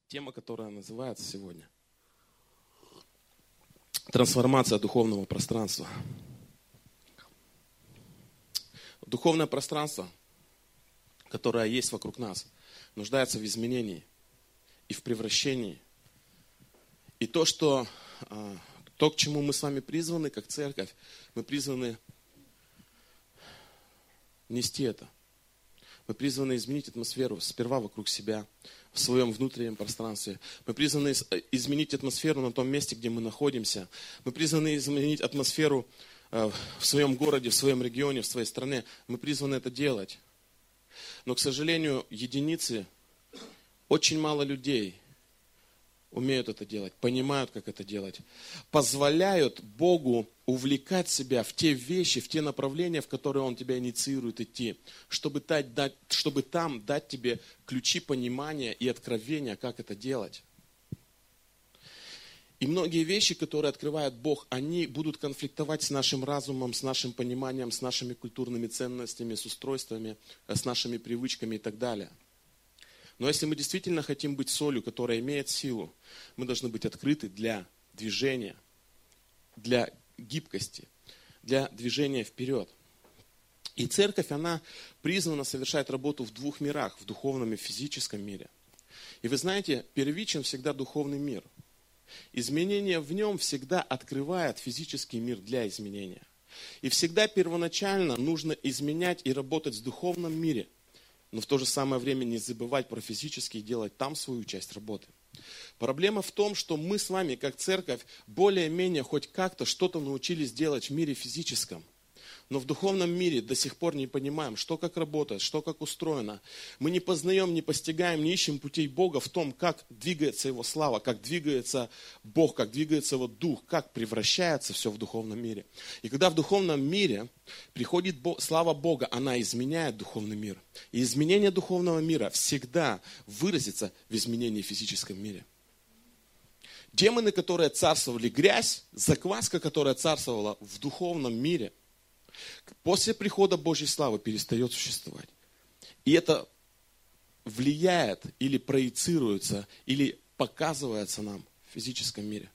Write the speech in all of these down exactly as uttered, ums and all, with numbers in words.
Тема, которая называется сегодня «Трансформация духовного пространства». Духовное пространство, которое есть вокруг нас, нуждается в изменении и в превращении. И то, что, то, к чему мы с вами призваны, как церковь, мы призваны нести это. Мы призваны изменить атмосферу сперва вокруг себя, в своем внутреннем пространстве. Мы призваны изменить атмосферу на том месте, где мы находимся. Мы призваны изменить атмосферу в своем городе, в своем регионе, в своей стране. Мы призваны это делать. Но, к сожалению, единицы, очень мало людей умеют это делать, понимают, как это делать, позволяют Богу увлекать себя в те вещи, в те направления, в которые Он тебя инициирует идти, чтобы, дать, дать, чтобы там дать тебе ключи понимания и откровения, как это делать. И многие вещи, которые открывает Бог, они будут конфликтовать с нашим разумом, с нашим пониманием, с нашими культурными ценностями, с устройствами, с нашими привычками и так далее. Но если мы действительно хотим быть солью, которая имеет силу, мы должны быть открыты для движения, для гибкости, для движения вперед. И церковь, она призвана совершать работу в двух мирах, в духовном и физическом мире. И вы знаете, первичен всегда духовный мир. Изменение в нем всегда открывает физический мир для изменения. И всегда первоначально нужно изменять и работать в духовном мире, но в то же самое время не забывать про физический и делать там свою часть работы. Проблема в том, что мы с вами, как церковь, более-менее хоть как-то что-то научились делать в мире физическом. Но в духовном мире до сих пор не понимаем, что как работает, что как устроено. Мы не познаем, не постигаем, не ищем путей Бога в том, как двигается Его слава, как двигается Бог, как двигается Его Дух, как превращается все в духовном мире. И когда в духовном мире приходит слава Бога, она изменяет духовный мир. И изменение духовного мира всегда выразится в изменении в физическом мире. Демоны, которые царствовали, грязь, закваска, которая царствовала в духовном мире, после прихода Божьей славы перестает существовать. И это влияет или проецируется, или показывается нам в физическом мире.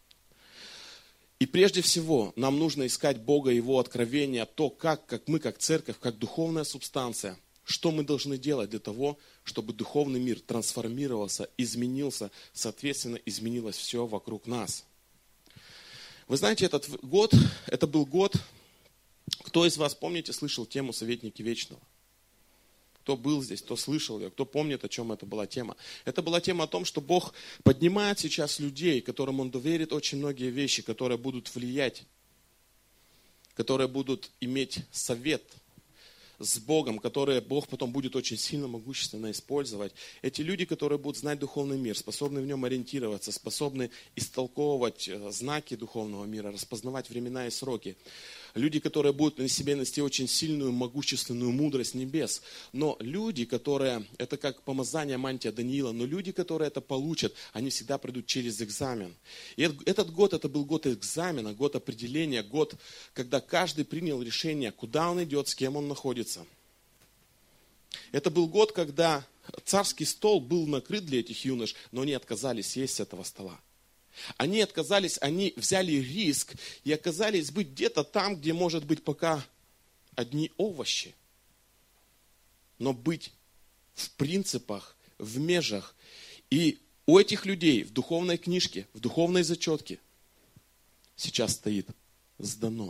И прежде всего нам нужно искать Бога, Его откровения, то, как, как мы, как церковь, как духовная субстанция, что мы должны делать для того, чтобы духовный мир трансформировался, изменился, соответственно, изменилось все вокруг нас. Вы знаете, этот год, это был год. Кто из вас, помните, слышал тему «Советники Вечного»? Кто был здесь, кто слышал ее, кто помнит, о чем это была тема? Это была тема о том, что Бог поднимает сейчас людей, которым Он доверит очень многие вещи, которые будут влиять, которые будут иметь совет с Богом, которые Бог потом будет очень сильно, могущественно использовать. Эти люди, которые будут знать духовный мир, способны в нем ориентироваться, способны истолковывать знаки духовного мира, распознавать времена и сроки. Люди, которые будут на себе нести очень сильную, могущественную мудрость небес. Но люди, которые, это как помазание мантия Даниила, но люди, которые это получат, они всегда пройдут через экзамен. И этот год, это был год экзамена, год определения, год, когда каждый принял решение, куда он идет, с кем он находится. Это был год, когда царский стол был накрыт для этих юнош, но они отказались есть с этого стола. Они отказались, они взяли риск и оказались быть где-то там, где может быть пока одни овощи. Но быть в принципах, в межах. И у этих людей в духовной книжке, в духовной зачетке сейчас стоит «сдано».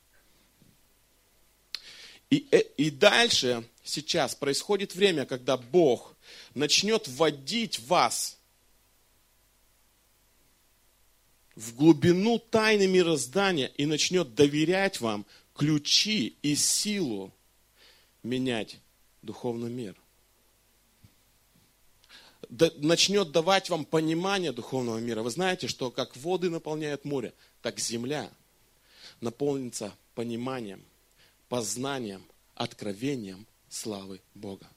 И, и дальше сейчас происходит время, когда Бог начнет вводить вас в глубину тайны мироздания и начнет доверять вам ключи и силу менять духовный мир. Начнет давать вам понимание духовного мира. Вы знаете, что как воды наполняют море, так земля наполнится пониманием, познанием, откровением славы Бога.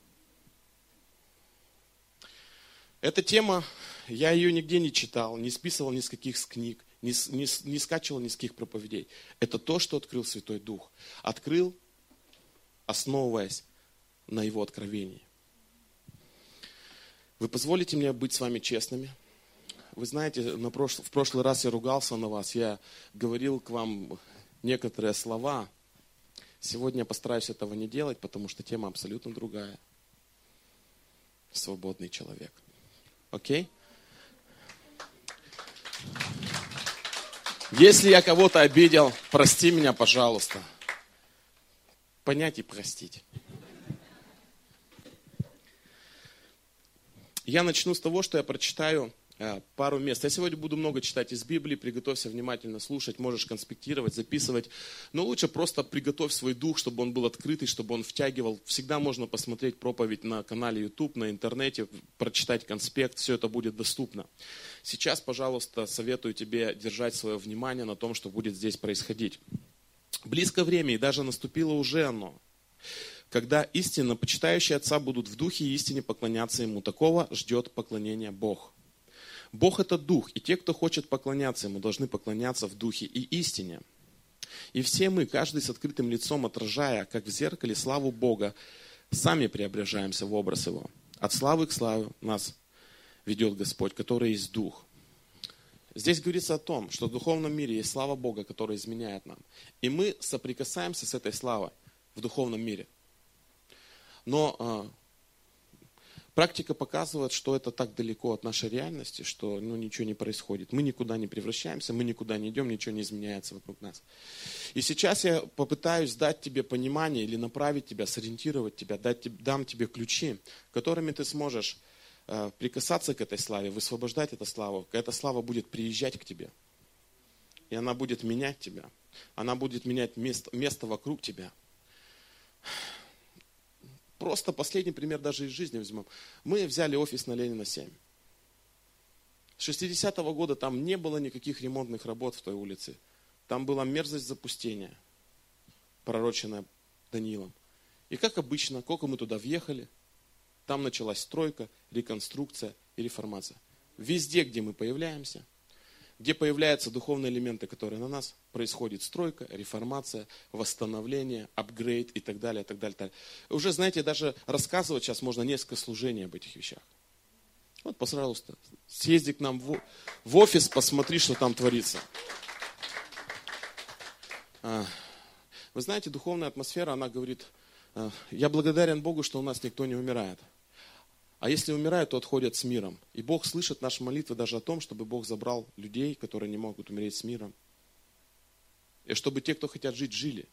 Эта тема, я ее нигде не читал, не списывал ни с каких книг, не, не, не скачивал ни с каких проповедей. Это то, что открыл Святой Дух. Открыл, основываясь на Его откровении. Вы позволите мне быть с вами честными? Вы знаете, на прош... в прошлый раз я ругался на вас, я говорил к вам некоторые слова. Сегодня я постараюсь этого не делать, потому что тема абсолютно другая. Свободный человек. Окей? Если я кого-то обидел, прости меня, пожалуйста. Понять и простить. Я начну с того, что я прочитаю э, пару мест. Я сегодня буду много читать из Библии, приготовься внимательно слушать, можешь конспектировать, записывать. Но лучше просто приготовь свой дух, чтобы он был открытый, чтобы он втягивал. Всегда можно посмотреть проповедь на канале YouTube, на интернете, прочитать конспект, все это будет доступно. Сейчас, пожалуйста, советую тебе держать свое внимание на том, что будет здесь происходить. Близко время, и даже наступило уже оно, когда истинно почитающие Отца будут в духе и истине поклоняться Ему. Такого ждет поклонение Бог. Бог – это Дух, и те, кто хочет поклоняться Ему, должны поклоняться в Духе и истине. И все мы, каждый с открытым лицом, отражая, как в зеркале, славу Бога, сами преображаемся в образ Его. От славы к славе нас ведет Господь, который есть Дух. Здесь говорится о том, что в духовном мире есть слава Бога, которая изменяет нам. И мы соприкасаемся с этой славой в духовном мире. Но э, практика показывает, что это так далеко от нашей реальности, что ну, ничего не происходит. Мы никуда не превращаемся, мы никуда не идем, ничего не изменяется вокруг нас. И сейчас я попытаюсь дать тебе понимание или направить тебя, сориентировать тебя, дать, дам тебе ключи, которыми ты сможешь э, прикасаться к этой славе, высвобождать эту славу. Эта слава будет приезжать к тебе. И она будет менять тебя. Она будет менять место, место вокруг тебя. Просто последний пример даже из жизни возьмем. Мы взяли офис на Ленина семь. С шестидесятого года там не было никаких ремонтных работ в той улице. Там была мерзость запустения, пророченная Даниилом. И как обычно, сколько мы туда въехали, там началась стройка, реконструкция и реформация. Везде, где мы появляемся, где появляются духовные элементы, которые на нас, происходит стройка, реформация, восстановление, апгрейд и так далее, и так далее, так далее. Уже, знаете, даже рассказывать сейчас можно несколько служений об этих вещах. Вот, пожалуйста, съезди к нам в, в офис, посмотри, что там творится. Вы знаете, духовная атмосфера, она говорит, я благодарен Богу, что у нас никто не умирает. А если умирают, то отходят с миром. И Бог слышит наши молитвы даже о том, чтобы Бог забрал людей, которые не могут умереть с миром. И чтобы те, кто хотят жить, жили.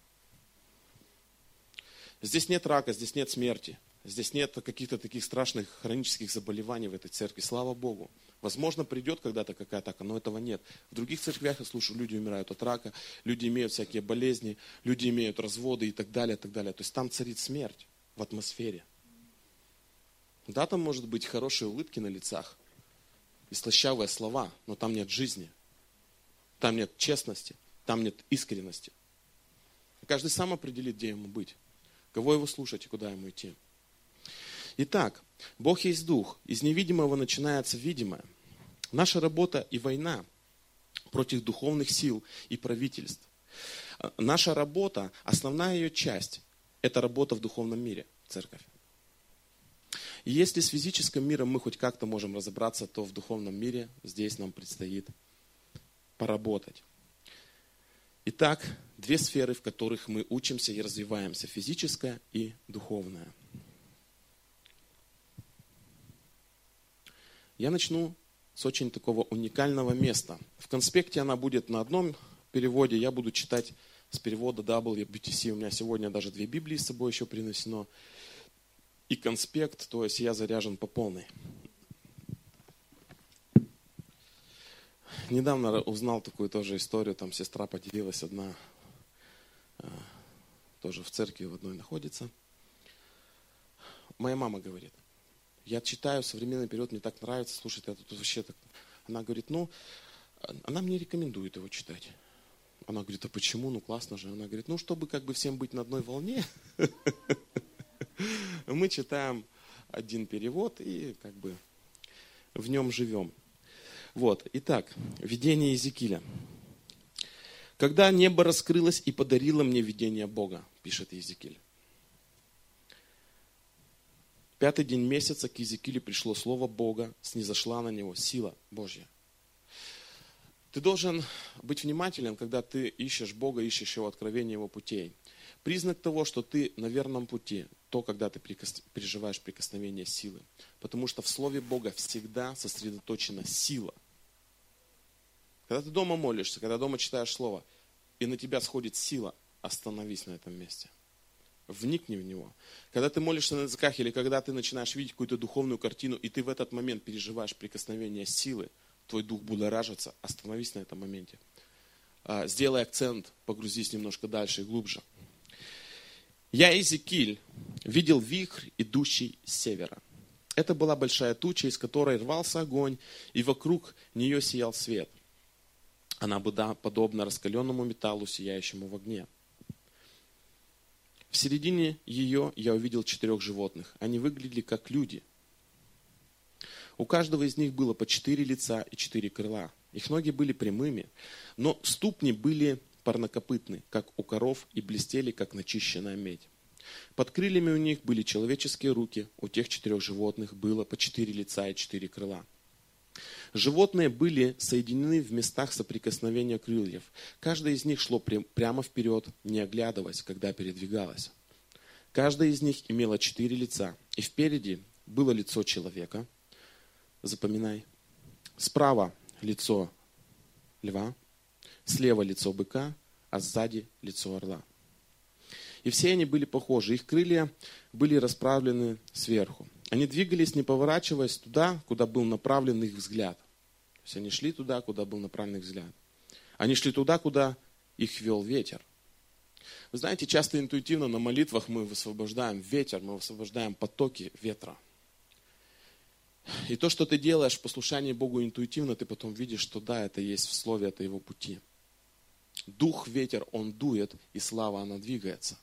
Здесь нет рака, здесь нет смерти. Здесь нет каких-то таких страшных хронических заболеваний в этой церкви. Слава Богу. Возможно, придет когда-то какая-то атака, но этого нет. В других церквях, я слушаю, люди умирают от рака, люди имеют всякие болезни, люди имеют разводы и так далее, и так далее. То есть там царит смерть в атмосфере. Да, там может быть хорошие улыбки на лицах и слащавые слова, но там нет жизни, там нет честности, там нет искренности. Каждый сам определит, где ему быть, кого его слушать и куда ему идти. Итак, Бог есть Дух, из невидимого начинается видимое. Наша работа и война против духовных сил и правительств. Наша работа, основная ее часть, это работа в духовном мире, церковь. И если с физическим миром мы хоть как-то можем разобраться, то в духовном мире здесь нам предстоит поработать. Итак, две сферы, в которых мы учимся и развиваемся, физическая и духовная. Я начну с очень такого уникального места. В конспекте она будет на одном переводе, я буду читать с перевода дабл ю би ти си. У меня сегодня даже две Библии с собой еще принесено. И конспект, то есть я заряжен по полной. Недавно узнал такую тоже историю, там сестра поделилась одна, тоже в церкви в одной находится. Моя мама говорит, я читаю современный период, мне так нравится, слушать, я тут вообще так... Она говорит, ну, она мне рекомендует его читать. Она говорит, а почему? Ну, классно же. Она говорит, ну, чтобы как бы всем быть на одной волне, мы читаем один перевод и как бы в нем живем. Вот, итак, видение Иезекииля. Когда небо раскрылось и подарило мне видение Бога, пишет Иезекииль. пятый день месяца к Иезекиилю пришло слово Бога, снизошла на него сила Божья. Ты должен быть внимателен, когда ты ищешь Бога, ищешь Его откровения, Его путей. Признак того, что ты на верном пути, то, когда ты переживаешь прикосновение силы. Потому что в Слове Бога всегда сосредоточена сила. Когда ты дома молишься, когда дома читаешь Слово, и на тебя сходит сила, остановись на этом месте. Вникни в него. Когда ты молишься на языках, или когда ты начинаешь видеть какую-то духовную картину, и ты в этот момент переживаешь прикосновение силы, твой дух будоражится, остановись на этом моменте. Сделай акцент, погрузись немножко дальше и глубже. Я, Иезекииль, видел вихрь, идущий с севера. Это была большая туча, из которой рвался огонь, и вокруг нее сиял свет. Она была подобна раскаленному металлу, сияющему в огне. В середине ее я увидел четырех животных. Они выглядели как люди. У каждого из них было по четыре лица и четыре крыла. Их ноги были прямыми, но ступни были парнокопытны, как у коров, и блестели, как начищенная медь. Под крыльями у них были человеческие руки, у тех четырех животных было по четыре лица и четыре крыла. Животные были соединены в местах соприкосновения крыльев. Каждое из них шло прямо вперед, не оглядываясь, когда передвигалось. Каждое из них имело четыре лица, и впереди было лицо человека. Запоминай. Справа лицо льва, слева лицо быка, а сзади лицо орла. И все они были похожи. Их крылья были расправлены сверху. Они двигались, не поворачиваясь туда, куда был направлен их взгляд. То есть они шли туда, куда был направлен их взгляд. Они шли туда, куда их вел ветер. Вы знаете, часто интуитивно на молитвах мы высвобождаем ветер, мы высвобождаем потоки ветра. И то, что ты делаешь в послушании Богу интуитивно, ты потом видишь, что да, это есть в Слове, это Его пути. Дух, ветер, он дует, и слава, она двигается.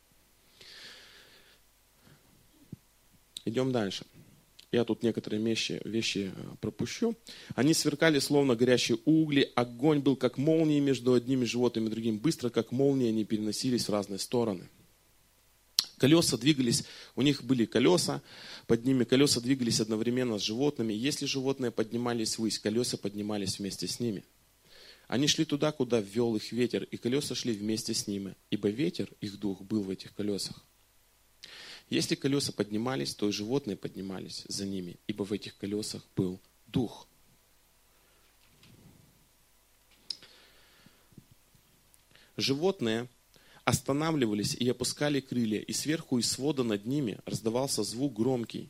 Идем дальше. Я тут некоторые вещи, вещи пропущу. Они сверкали, словно горящие угли. Огонь был, как молнии между одними животными и другим. Быстро, как молнии, они переносились в разные стороны. Колеса двигались, у них были колеса, под ними колеса двигались одновременно с животными. Если животные поднимались ввысь, колеса поднимались вместе с ними. Они шли туда, куда ввел их ветер, и колеса шли вместе с ними, ибо ветер, их дух, был в этих колесах. Если колеса поднимались, то и животные поднимались за ними, ибо в этих колесах был дух. Животные останавливались и опускали крылья, и сверху из свода над ними раздавался звук громкий.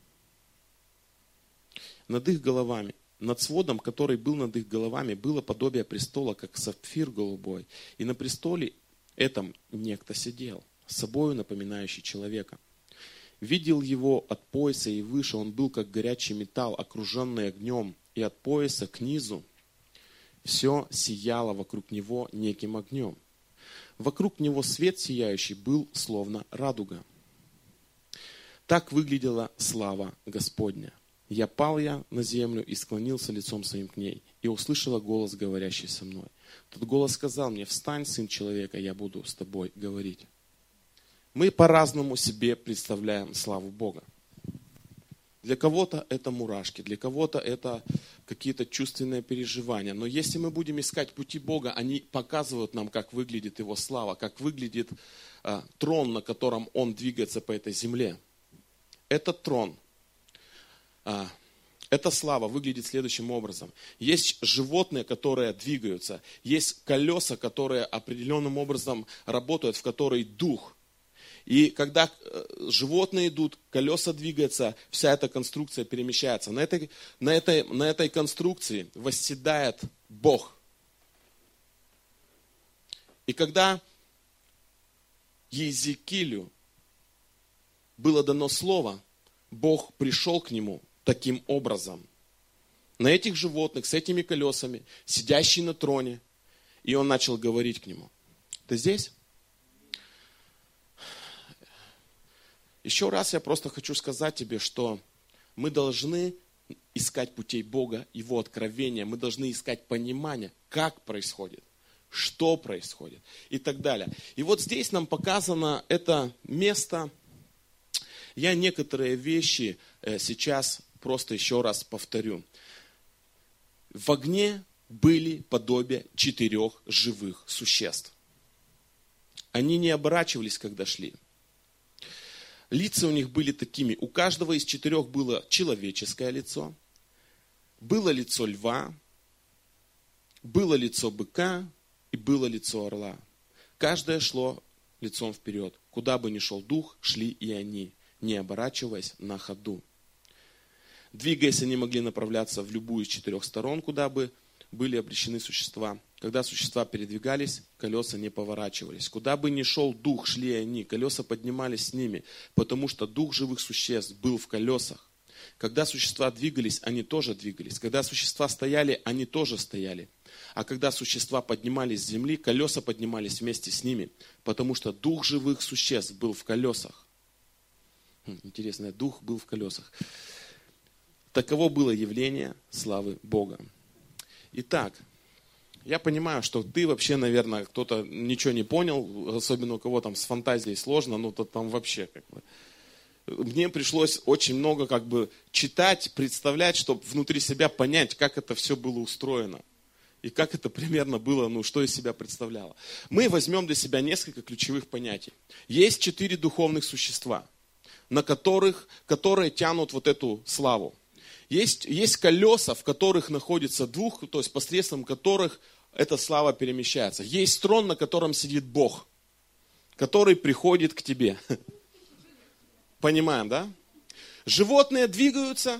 Над их головами, над сводом, который был над их головами, было подобие престола, как сапфир голубой, и на престоле этом некто сидел, собою напоминающий человека. Видел его от пояса и выше, он был как горячий металл, окруженный огнем, и от пояса к низу все сияло вокруг него неким огнем. Вокруг него свет сияющий был, словно радуга. Так выглядела слава Господня. Я пал я на землю и склонился лицом своим к ней, и услышала голос, говорящий со мной. Тот голос сказал мне: встань, сын человека, я буду с тобой говорить. Мы по-разному себе представляем славу Бога. Для кого-то это мурашки, для кого-то это какие-то чувственные переживания. Но если мы будем искать пути Бога, они показывают нам, как выглядит Его слава, как выглядит э, трон, на котором Он двигается по этой земле. Этот трон, э, эта слава выглядит следующим образом. Есть животные, которые двигаются, есть колеса, которые определенным образом работают, в которые дух. И когда животные идут, колеса двигаются, вся эта конструкция перемещается. На этой, на этой, на этой конструкции восседает Бог. И когда Иезекиилю было дано слово, Бог пришел к нему таким образом. На этих животных, с этими колесами, сидящий на троне, и он начал говорить к нему. Ты здесь? Еще раз я просто хочу сказать тебе, что мы должны искать путей Бога, Его откровения, мы должны искать понимание, как происходит, что происходит и так далее. И вот здесь нам показано это место. Я некоторые вещи сейчас просто еще раз повторю. В огне были подобия четырех живых существ. Они не оборачивались, когда шли. Лица у них были такими. У каждого из четырех было человеческое лицо, было лицо льва, было лицо быка и было лицо орла. Каждое шло лицом вперед. Куда бы ни шел дух, шли и они, не оборачиваясь на ходу. Двигаясь, они могли направляться в любую из четырех сторон, куда бы были обращены существа. Когда существа передвигались, колеса не поворачивались. Куда бы ни шел дух, шли они, колеса поднимались с ними, потому что дух живых существ был в колесах. Когда существа двигались, они тоже двигались. Когда существа стояли, они тоже стояли. А когда существа поднимались с земли, колеса поднимались вместе с ними, потому что дух живых существ был в колесах. Интересно, дух был в колесах. Таково было явление славы Бога. Итак, я понимаю, что ты вообще, наверное, кто-то ничего не понял, особенно у кого там с фантазией сложно, ну то там вообще как бы. Мне пришлось очень много как бы читать, представлять, чтобы внутри себя понять, как это все было устроено. И как это примерно было, ну что из себя представляло. Мы возьмем для себя несколько ключевых понятий. Есть четыре духовных существа, на которых, которые тянут вот эту славу. Есть, есть колеса, в которых находится дух, то есть посредством которых эта слава перемещается. Есть трон, на котором сидит Бог, который приходит к тебе. Понимаем, да? Животные двигаются,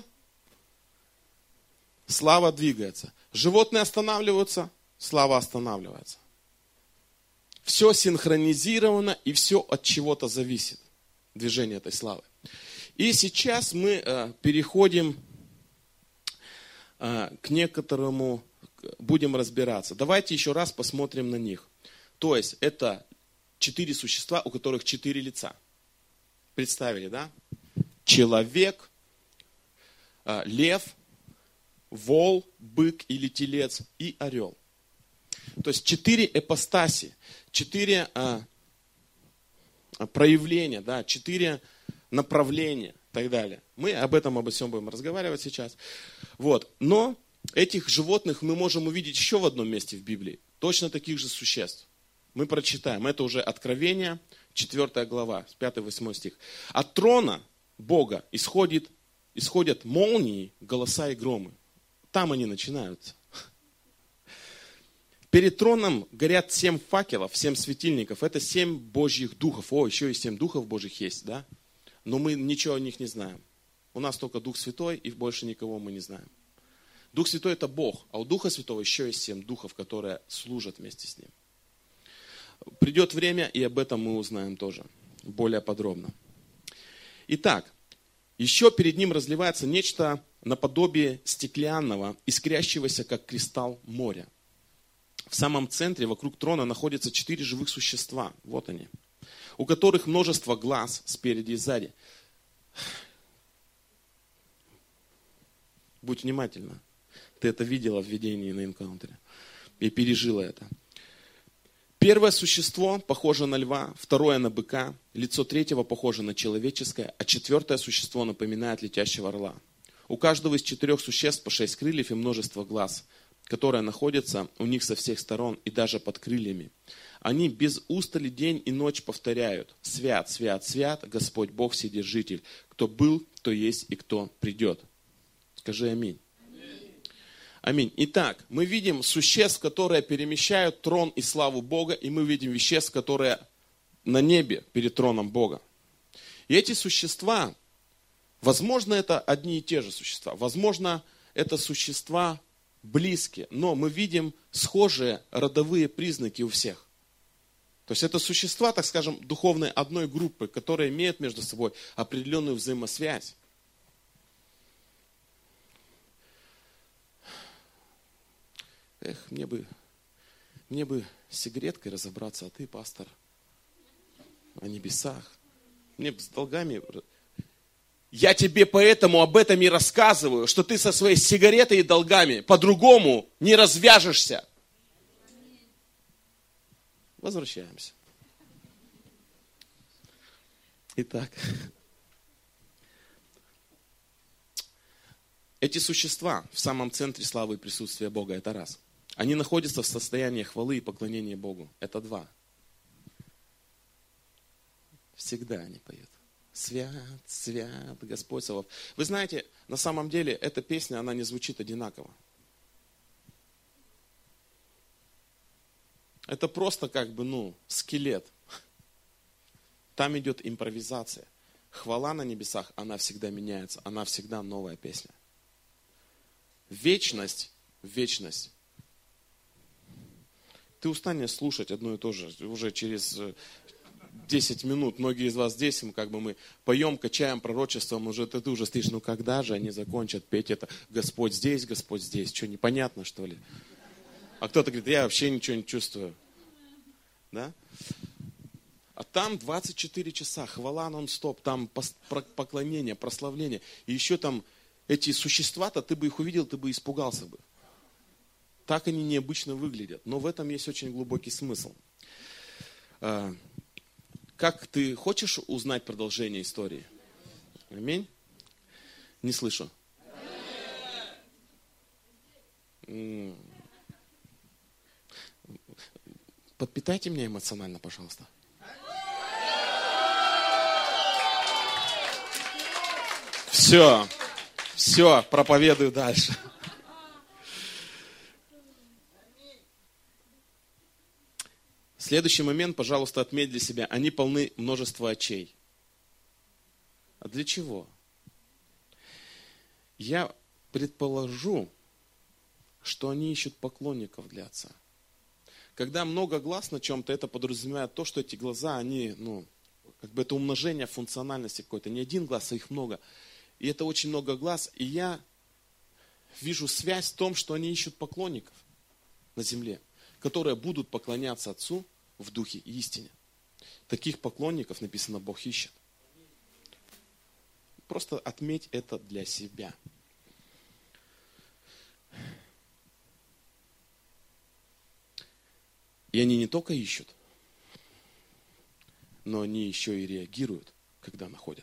слава двигается. Животные останавливаются, слава останавливается. Все синхронизировано и все от чего-то зависит. Движение этой славы. И сейчас мы э, переходим к некоторому, будем разбираться. Давайте еще раз посмотрим на них. То есть, это четыре существа, у которых четыре лица. Представили, да? Человек, лев, вол, бык или телец и орел. То есть, четыре ипостаси, четыре а, проявления, да, четыре направления. И так далее. Мы об этом, обо всем будем разговаривать сейчас. Вот. Но этих животных мы можем увидеть еще в одном месте в Библии. Точно таких же существ. Мы прочитаем. Это уже Откровение, четвёртая глава, пятый-восьмой стих. От трона Бога исходит, исходят молнии, голоса и громы. Там они начинаются. Перед троном горят семь факелов, семь светильников. Это семь Божьих духов. О, еще и семь духов Божьих есть, да? Но мы ничего о них не знаем. У нас только Дух Святой, и больше никого мы не знаем. Дух Святой это Бог, а у Духа Святого еще есть семь духов, которые служат вместе с Ним. Придет время, и об этом мы узнаем тоже более подробно. Итак, еще перед Ним разливается нечто наподобие стеклянного, искрящегося, как кристалл моря. В самом центре, вокруг трона, находятся четыре живых существа. Вот они. У которых множество глаз спереди и сзади. Будь внимательна. Ты это видела в видении на энкаунтере. И пережила это. Первое существо похоже на льва, второе на быка, лицо третьего похоже на человеческое, а четвертое существо напоминает летящего орла. У каждого из четырех существ по шесть крыльев и множество глаз, которые находятся у них со всех сторон и даже под крыльями. Они без устали день и ночь повторяют: свят, свят, свят, Господь Бог Вседержитель, кто был, кто есть и кто придет. Скажи аминь. Аминь. Аминь. Итак, мы видим существ, которые перемещают трон и славу Бога, и мы видим веществ, которые на небе перед троном Бога. И эти существа, возможно, это одни и те же существа, возможно, это существа близкие, но мы видим схожие родовые признаки у всех. То есть это существа, так скажем, духовной одной группы, которые имеют между собой определенную взаимосвязь. Эх, мне бы, мне бы с сигареткой разобраться, а ты, пастор, о небесах. Мне бы с долгами... Я тебе поэтому об этом и рассказываю, что ты со своей сигаретой и долгами по-другому не развяжешься. Возвращаемся. Итак, Эти существа в самом центре славы и присутствия Бога, это раз. Они находятся в состоянии хвалы и поклонения Богу, это два. Всегда они поют. Свят, свят, Господь Саваоф. Вы знаете, на самом деле эта песня, она не звучит одинаково. Это просто как бы, ну, скелет. Там идет импровизация. Хвала на небесах, она всегда меняется, она всегда новая песня. Вечность, вечность. Ты устанешь слушать одно и то же уже через десять минут. Многие из вас здесь, как бы мы поем, качаем пророчеством, уже ты, ты уже стоишь, ну когда же они закончат петь это? Господь здесь, Господь здесь. Что, непонятно, что ли? А кто-то говорит, я вообще ничего не чувствую. Да? А там двадцать четыре часа, хвала нон-стоп, там поклонение, прославление. И еще там эти существа-то, ты бы их увидел, ты бы испугался бы. Так они необычно выглядят. Но в этом есть очень глубокий смысл. Как ты хочешь узнать продолжение истории? Аминь? Не слышу. Подпитайте меня эмоционально, пожалуйста. Все, все, проповедую дальше. Следующий момент, пожалуйста, отметь для себя. Они полны множества очей. А для чего? Я предположу, что они ищут поклонников для Отца. Когда много глаз на чем-то, это подразумевает то, что эти глаза, они, ну, как бы это умножение функциональности какой-то. Не один глаз, а их много. И это очень много глаз. И я вижу связь в том, что они ищут поклонников на земле, которые будут поклоняться Отцу в духе и истине. Таких поклонников, написано, Бог ищет. Просто отметь это для себя. И они не только ищут, но они еще и реагируют, когда находят.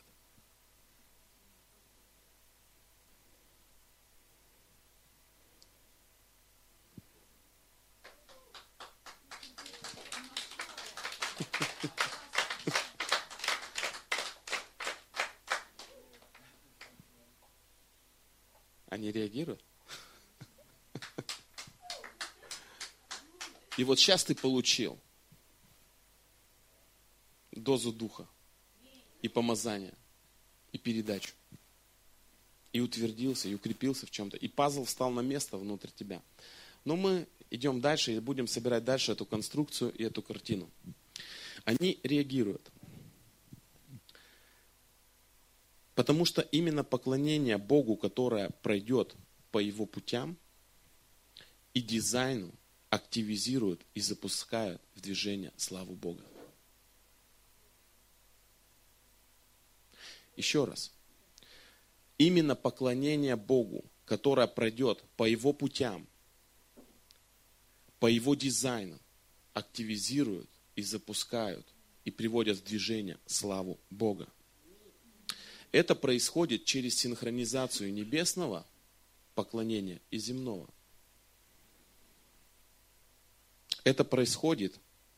Они реагируют. И вот сейчас ты получил дозу духа и помазания, и передачу. И утвердился, и укрепился в чем-то. И пазл встал на место внутрь тебя. Но мы идем дальше и будем собирать дальше эту конструкцию и эту картину. Они реагируют. Потому что именно поклонение Богу, которое пройдет по Его путям и дизайну, активизирует и запускает в движение славу Бога. Еще раз. Именно поклонение Богу, которое пройдет по Его путям, по Его дизайну, активизируют и запускают и приводят в движение славу Бога. Это происходит через синхронизацию небесного поклонения и земного. Это происходит,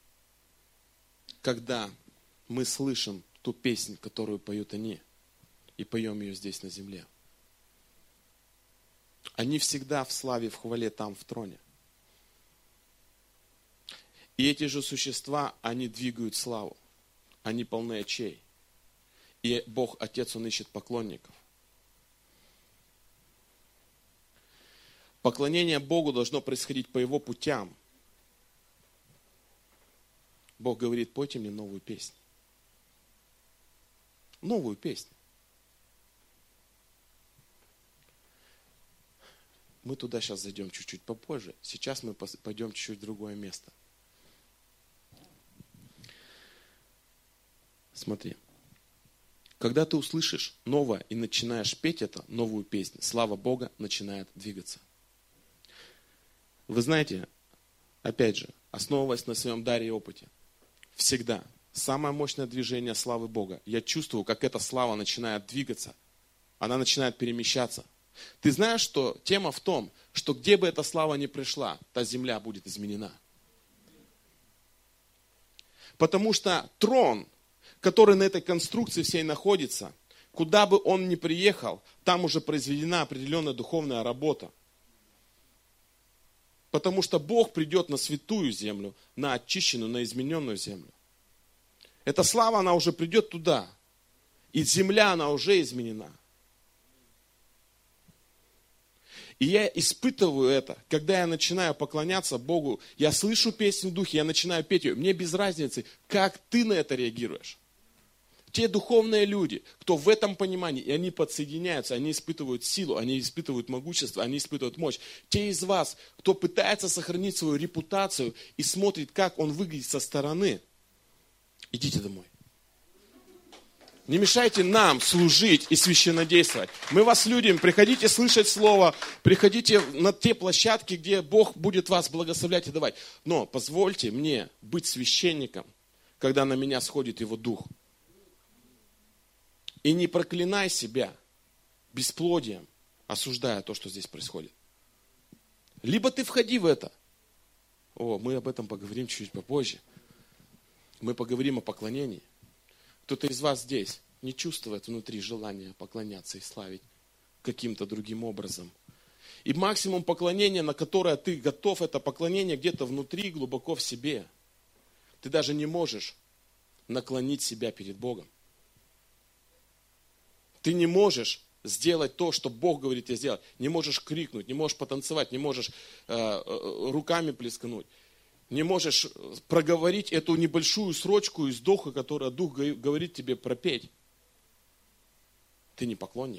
когда мы слышим ту песнь, которую поют они, и поем ее здесь на земле. Они всегда в славе, в хвале там, в троне. И эти же существа, они двигают славу. Они полны очей. И Бог, Отец, Он ищет поклонников. Поклонение Богу должно происходить по Его путям. Бог говорит, пойте мне новую песню. Новую песню. Мы туда сейчас зайдем чуть-чуть попозже. Сейчас мы пойдем чуть-чуть в другое место. Смотри. Когда ты услышишь новое и начинаешь петь это, новую песню, слава Бога начинает двигаться. Вы знаете, опять же, основываясь на своем даре и опыте, всегда самое мощное движение славы Бога. Я чувствую, как эта слава начинает двигаться. Она начинает перемещаться. Ты знаешь, что тема в том, что где бы эта слава ни пришла, та земля будет изменена. Потому что трон, который на этой конструкции всей находится, куда бы он ни приехал, там уже произведена определенная духовная работа. Потому что Бог придет на святую землю, на очищенную, на измененную землю. Эта слава, она уже придет туда. И земля, она уже изменена. И я испытываю это, когда я начинаю поклоняться Богу, я слышу песню в духе, я начинаю петь ее. Мне без разницы, как ты на это реагируешь. Те духовные люди, кто в этом понимании, и они подсоединяются, они испытывают силу, они испытывают могущество, они испытывают мощь. Те из вас, кто пытается сохранить свою репутацию и смотрит, как он выглядит со стороны, идите домой. Не мешайте нам служить и священнодействовать. Мы вас любим, приходите слышать Слово, приходите на те площадки, где Бог будет вас благословлять и давать. Но позвольте мне быть священником, когда на меня сходит Его Дух. И не проклинай себя бесплодием, осуждая то, что здесь происходит. Либо ты входи в это. О, мы об этом поговорим чуть попозже. Мы поговорим о поклонении. Кто-то из вас здесь не чувствует внутри желания поклоняться и славить каким-то другим образом. И максимум поклонения, на которое ты готов, это поклонение где-то внутри, глубоко в себе. Ты даже не можешь наклонить себя перед Богом. Ты не можешь сделать то, что Бог говорит тебе сделать. Не можешь крикнуть, не можешь потанцевать, не можешь э, руками плескнуть. Не можешь проговорить эту небольшую строчку из духа, которую Дух говорит тебе пропеть. Ты не поклонник.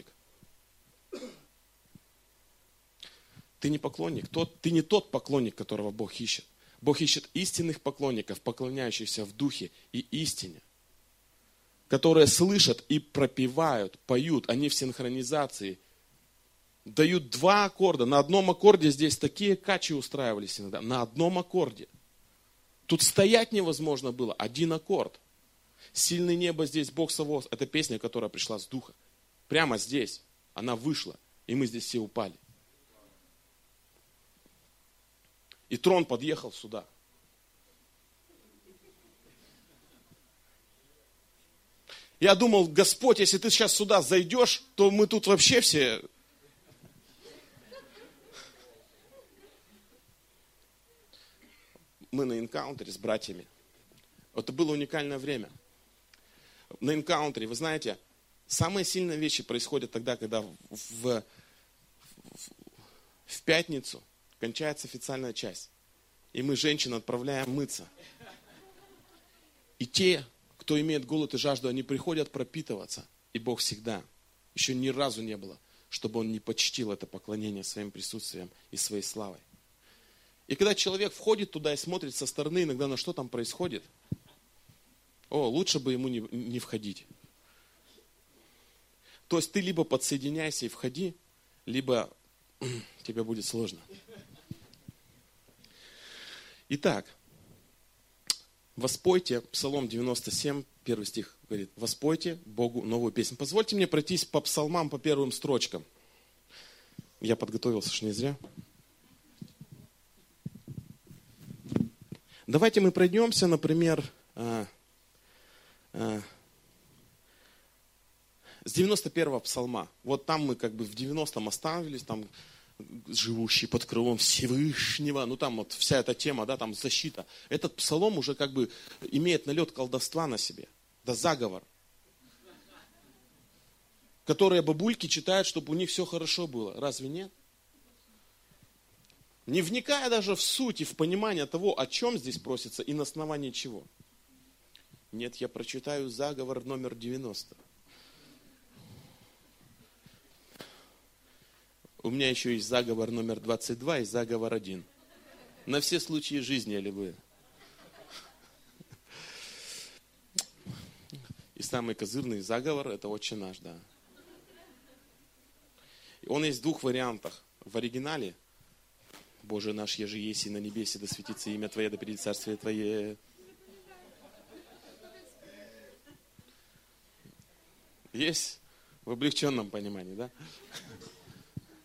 Ты не поклонник. Тот, ты не тот поклонник, которого Бог ищет. Бог ищет истинных поклонников, поклоняющихся в духе и истине. Которые слышат и пропевают, поют. Они в синхронизации. Дают два аккорда. На одном аккорде здесь такие качи устраивались иногда. На одном аккорде. Тут стоять невозможно было. Один аккорд. Сильное небо здесь, Бог Саваоф. Это песня, которая пришла с духа. Прямо здесь. Она вышла. И мы здесь все упали. И трон подъехал сюда. Я думал, Господь, если ты сейчас сюда зайдешь, то мы тут вообще все... Мы на энкаунтере с братьями. Это было уникальное время. На энкаунтере, вы знаете, самые сильные вещи происходят тогда, когда в, в, в пятницу кончается официальная часть. И мы женщин отправляем мыться. И те, кто имеет голод и жажду, они приходят пропитываться. И Бог всегда, еще ни разу не было, чтобы Он не почтил это поклонение своим присутствием и своей славой. И когда человек входит туда и смотрит со стороны иногда на что там происходит, о, лучше бы ему не, не входить. То есть ты либо подсоединяйся и входи, либо тебе будет сложно. Итак, воспойте, Псалом девяносто семь, первый стих говорит, воспойте Богу новую песню. Позвольте мне пройтись по псалмам, по первым строчкам. Я подготовился, что не зря. Давайте мы пройдемся, например, а, а, с девяносто первого псалма. Вот там мы как бы в девяностом остановились, там живущий под крылом Всевышнего, ну там вот вся эта тема, да, там защита. Этот псалом уже как бы имеет налет колдовства на себе, да заговор. Которые бабульки читают, чтобы у них все хорошо было. Разве нет? Не вникая даже в суть и в понимание того, о чем здесь просится и на основании чего. Нет, я прочитаю заговор номер девяносто. У меня еще есть заговор номер двадцать два и заговор один. На все случаи жизни любые. И самый козырный заговор, это «Отче наш», да. Он есть в двух вариантах. В оригинале «Боже наш, еже еси на небесе, да светится имя Твое, да придет царствие Твое». Есть в облегченном понимании, да?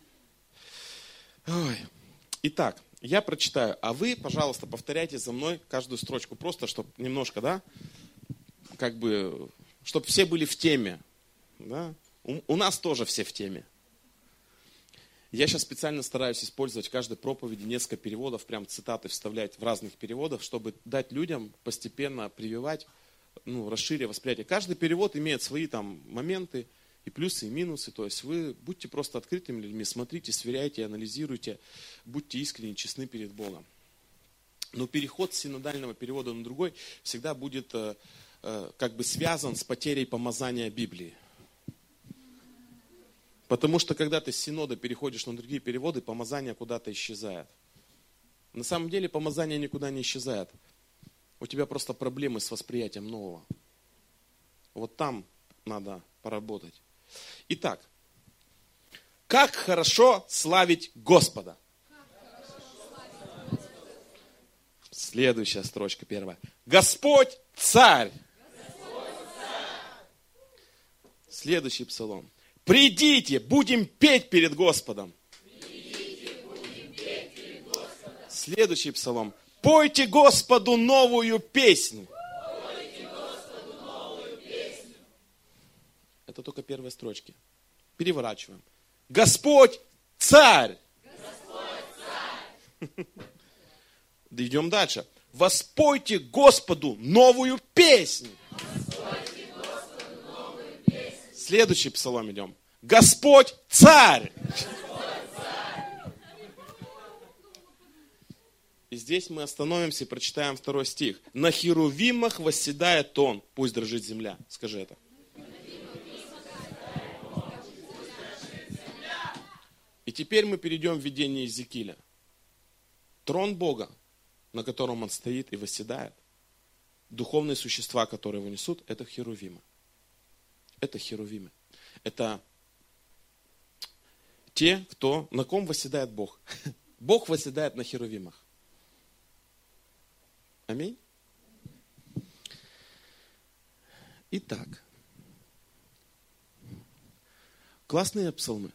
Ой. Итак, я прочитаю, а вы, пожалуйста, повторяйте за мной каждую строчку, просто, чтобы немножко, да, как бы, чтобы все были в теме. Да? У, у нас тоже все в теме. Я сейчас специально стараюсь использовать в каждой проповеди несколько переводов, прям цитаты вставлять в разных переводах, чтобы дать людям постепенно прививать, ну, расширя восприятие. Каждый перевод имеет свои там моменты, и плюсы, и минусы. То есть вы будьте просто открытыми людьми, смотрите, сверяйте, анализируйте, будьте искренне, честны перед Богом. Но переход с синодального перевода на другой всегда будет э, э, как бы связан с потерей помазания Библии. Потому что когда ты с синода переходишь на другие переводы, помазание куда-то исчезает. На самом деле помазание никуда не исчезает. У тебя просто проблемы с восприятием нового. Вот там надо поработать. Итак, как хорошо славить Господа. Следующая строчка, первая. Господь царь. Следующий псалом. Придите, будем петь перед Господом. Следующий псалом. Пойте Господу новую песню. Это только первые строчки. Переворачиваем. Господь царь. Господь царь. Идем дальше. Воспойте Господу новую песню. Воспойте Господу новую песню. Следующий псалом идем. Господь царь. Господь царь. И здесь мы остановимся и прочитаем второй стих. На херувимах восседает он. Пусть дрожит земля. Скажи это. И теперь мы перейдем в видение Иезекииля. Трон Бога, на котором он стоит и восседает, духовные существа, которые его несут, это херувимы. Это херувимы. Это те, кто, на ком восседает Бог. Бог восседает на херувимах. Аминь. Итак, классные псалмы.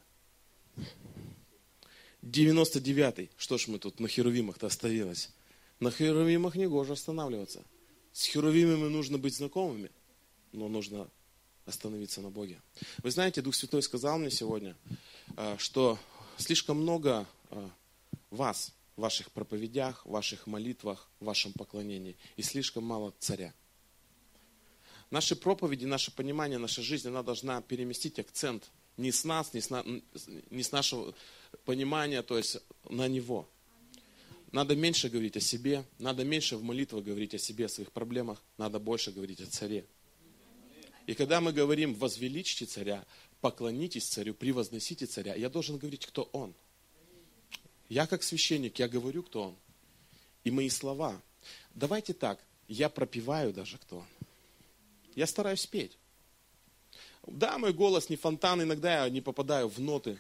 девяносто девятый. Что ж мы тут на херувимах-то остановились? На херувимах не гоже останавливаться. С херувимами нужно быть знакомыми, но нужно остановиться на Боге. Вы знаете, Дух Святой сказал мне сегодня, что слишком много вас в ваших проповедях, в ваших молитвах, в вашем поклонении, и слишком мало царя. Наши проповеди, наше понимание, наша жизнь, она должна переместить акцент не с нас, не с, на, не с нашего понимания, то есть на Него. Надо меньше говорить о себе, надо меньше в молитвах говорить о себе, о своих проблемах, надо больше говорить о царе. И когда мы говорим «возвеличьте царя», «поклонитесь царю», «превозносите царя», я должен говорить, кто он. Я как священник, я говорю, кто он. И мои слова. Давайте так, я пропеваю даже, кто он. Я стараюсь петь. Да, мой голос не фонтан, иногда я не попадаю в ноты.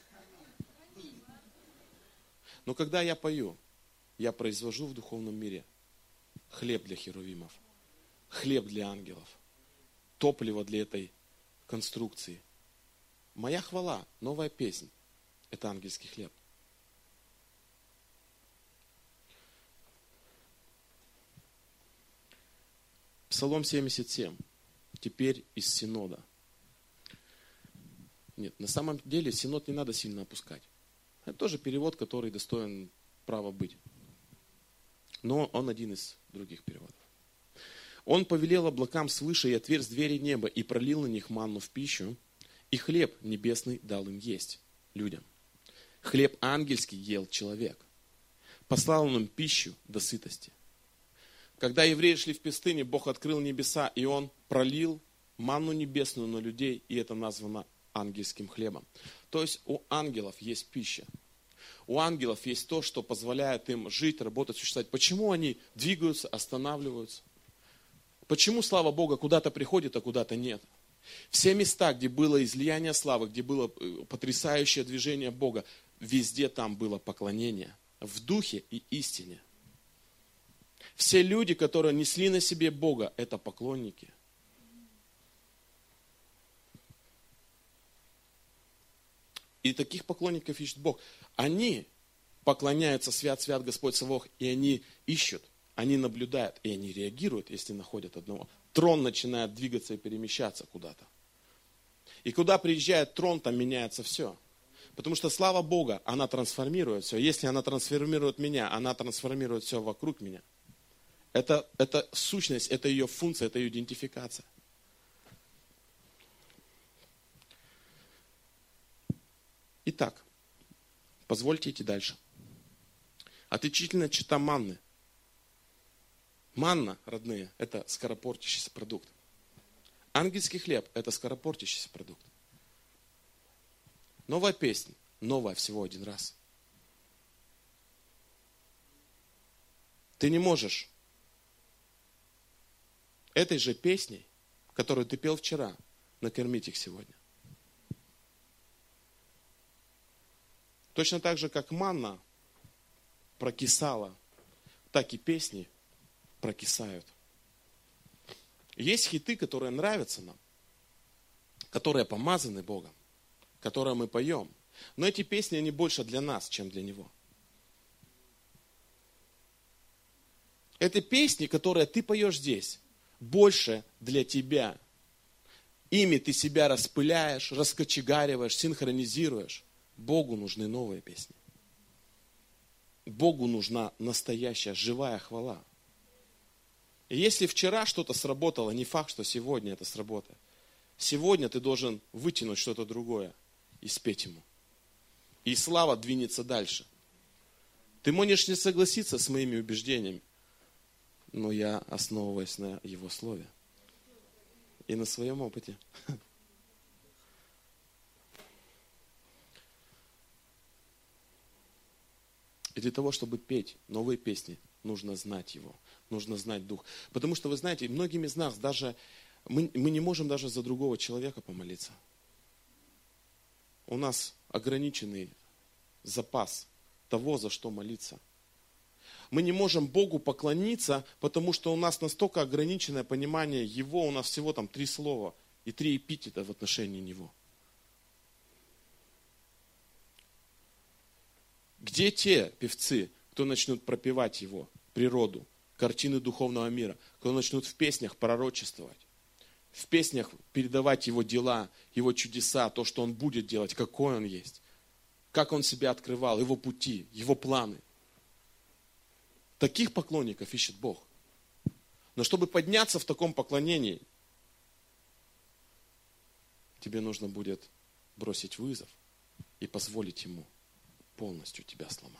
Но когда я пою, я произвожу в духовном мире хлеб для херувимов, хлеб для ангелов, топливо для этой конструкции. Моя хвала, новая песня, это ангельский хлеб. Псалом семьдесят семь. Теперь из синода. Нет, на самом деле синод не надо сильно опускать. Это тоже перевод, который достоин права быть. Но он один из других переводов. Он повелел облакам свыше и отверз двери неба, и пролил на них манну в пищу, и хлеб небесный дал им есть, людям. Хлеб ангельский ел человек. Послал он им пищу до сытости. Когда евреи шли в пустыне, Бог открыл небеса, и Он пролил манну небесную на людей, и это названо ангельским хлебом. То есть у ангелов есть пища. У ангелов есть то, что позволяет им жить, работать, существовать. Почему они двигаются, останавливаются? Почему слава Бога куда-то приходит, а куда-то нет? Все места, где было излияние славы, где было потрясающее движение Бога, везде там было поклонение. В духе и истине. Все люди, которые несли на себе Бога, это поклонники. И таких поклонников ищет Бог. Они поклоняются свят, свят Господь Саваоф, и они ищут, они наблюдают, и они реагируют, если находят одного. Трон начинает двигаться и перемещаться куда-то. И куда приезжает трон, там меняется все. Потому что слава Бога, она трансформирует все. Если она трансформирует меня, она трансформирует все вокруг меня. Это, это сущность, это ее функция, это ее идентификация. Итак, позвольте идти дальше. Отличительная черта манны. Манна, родные, это скоропортящийся продукт. Ангельский хлеб – это скоропортящийся продукт. Новая песня, новая всего один раз. Ты не можешь этой же песней, которую ты пел вчера, накормить их сегодня. Точно так же, как манна прокисала, так и песни прокисают. Есть хиты, которые нравятся нам, которые помазаны Богом, которые мы поем. Но эти песни, они больше для нас, чем для Него. Это песни, которые ты поешь здесь, больше для тебя. Ими ты себя распыляешь, раскочегариваешь, синхронизируешь. Богу нужны новые песни. Богу нужна настоящая, живая хвала. И если вчера что-то сработало, не факт, что сегодня это сработает. Сегодня ты должен вытянуть что-то другое и спеть Ему. И слава двинется дальше. Ты можешь не согласиться с моими убеждениями, но я основываюсь на Его Слове и на своем опыте. И для того, чтобы петь новые песни, нужно знать Его, нужно знать Дух. Потому что, вы знаете, многим из нас даже, мы, мы не можем даже за другого человека помолиться. У нас ограниченный запас того, за что молиться. Мы не можем Богу поклониться, потому что у нас настолько ограниченное понимание Его, у нас всего там три слова и три эпитета в отношении Него. Где те певцы, кто начнут пропевать Его, природу, картины духовного мира, кто начнут в песнях пророчествовать, в песнях передавать Его дела, Его чудеса, то, что Он будет делать, какой Он есть, как Он себя открывал, Его пути, Его планы. Таких поклонников ищет Бог. Но чтобы подняться в таком поклонении, тебе нужно будет бросить вызов и позволить Ему полностью тебя сломать.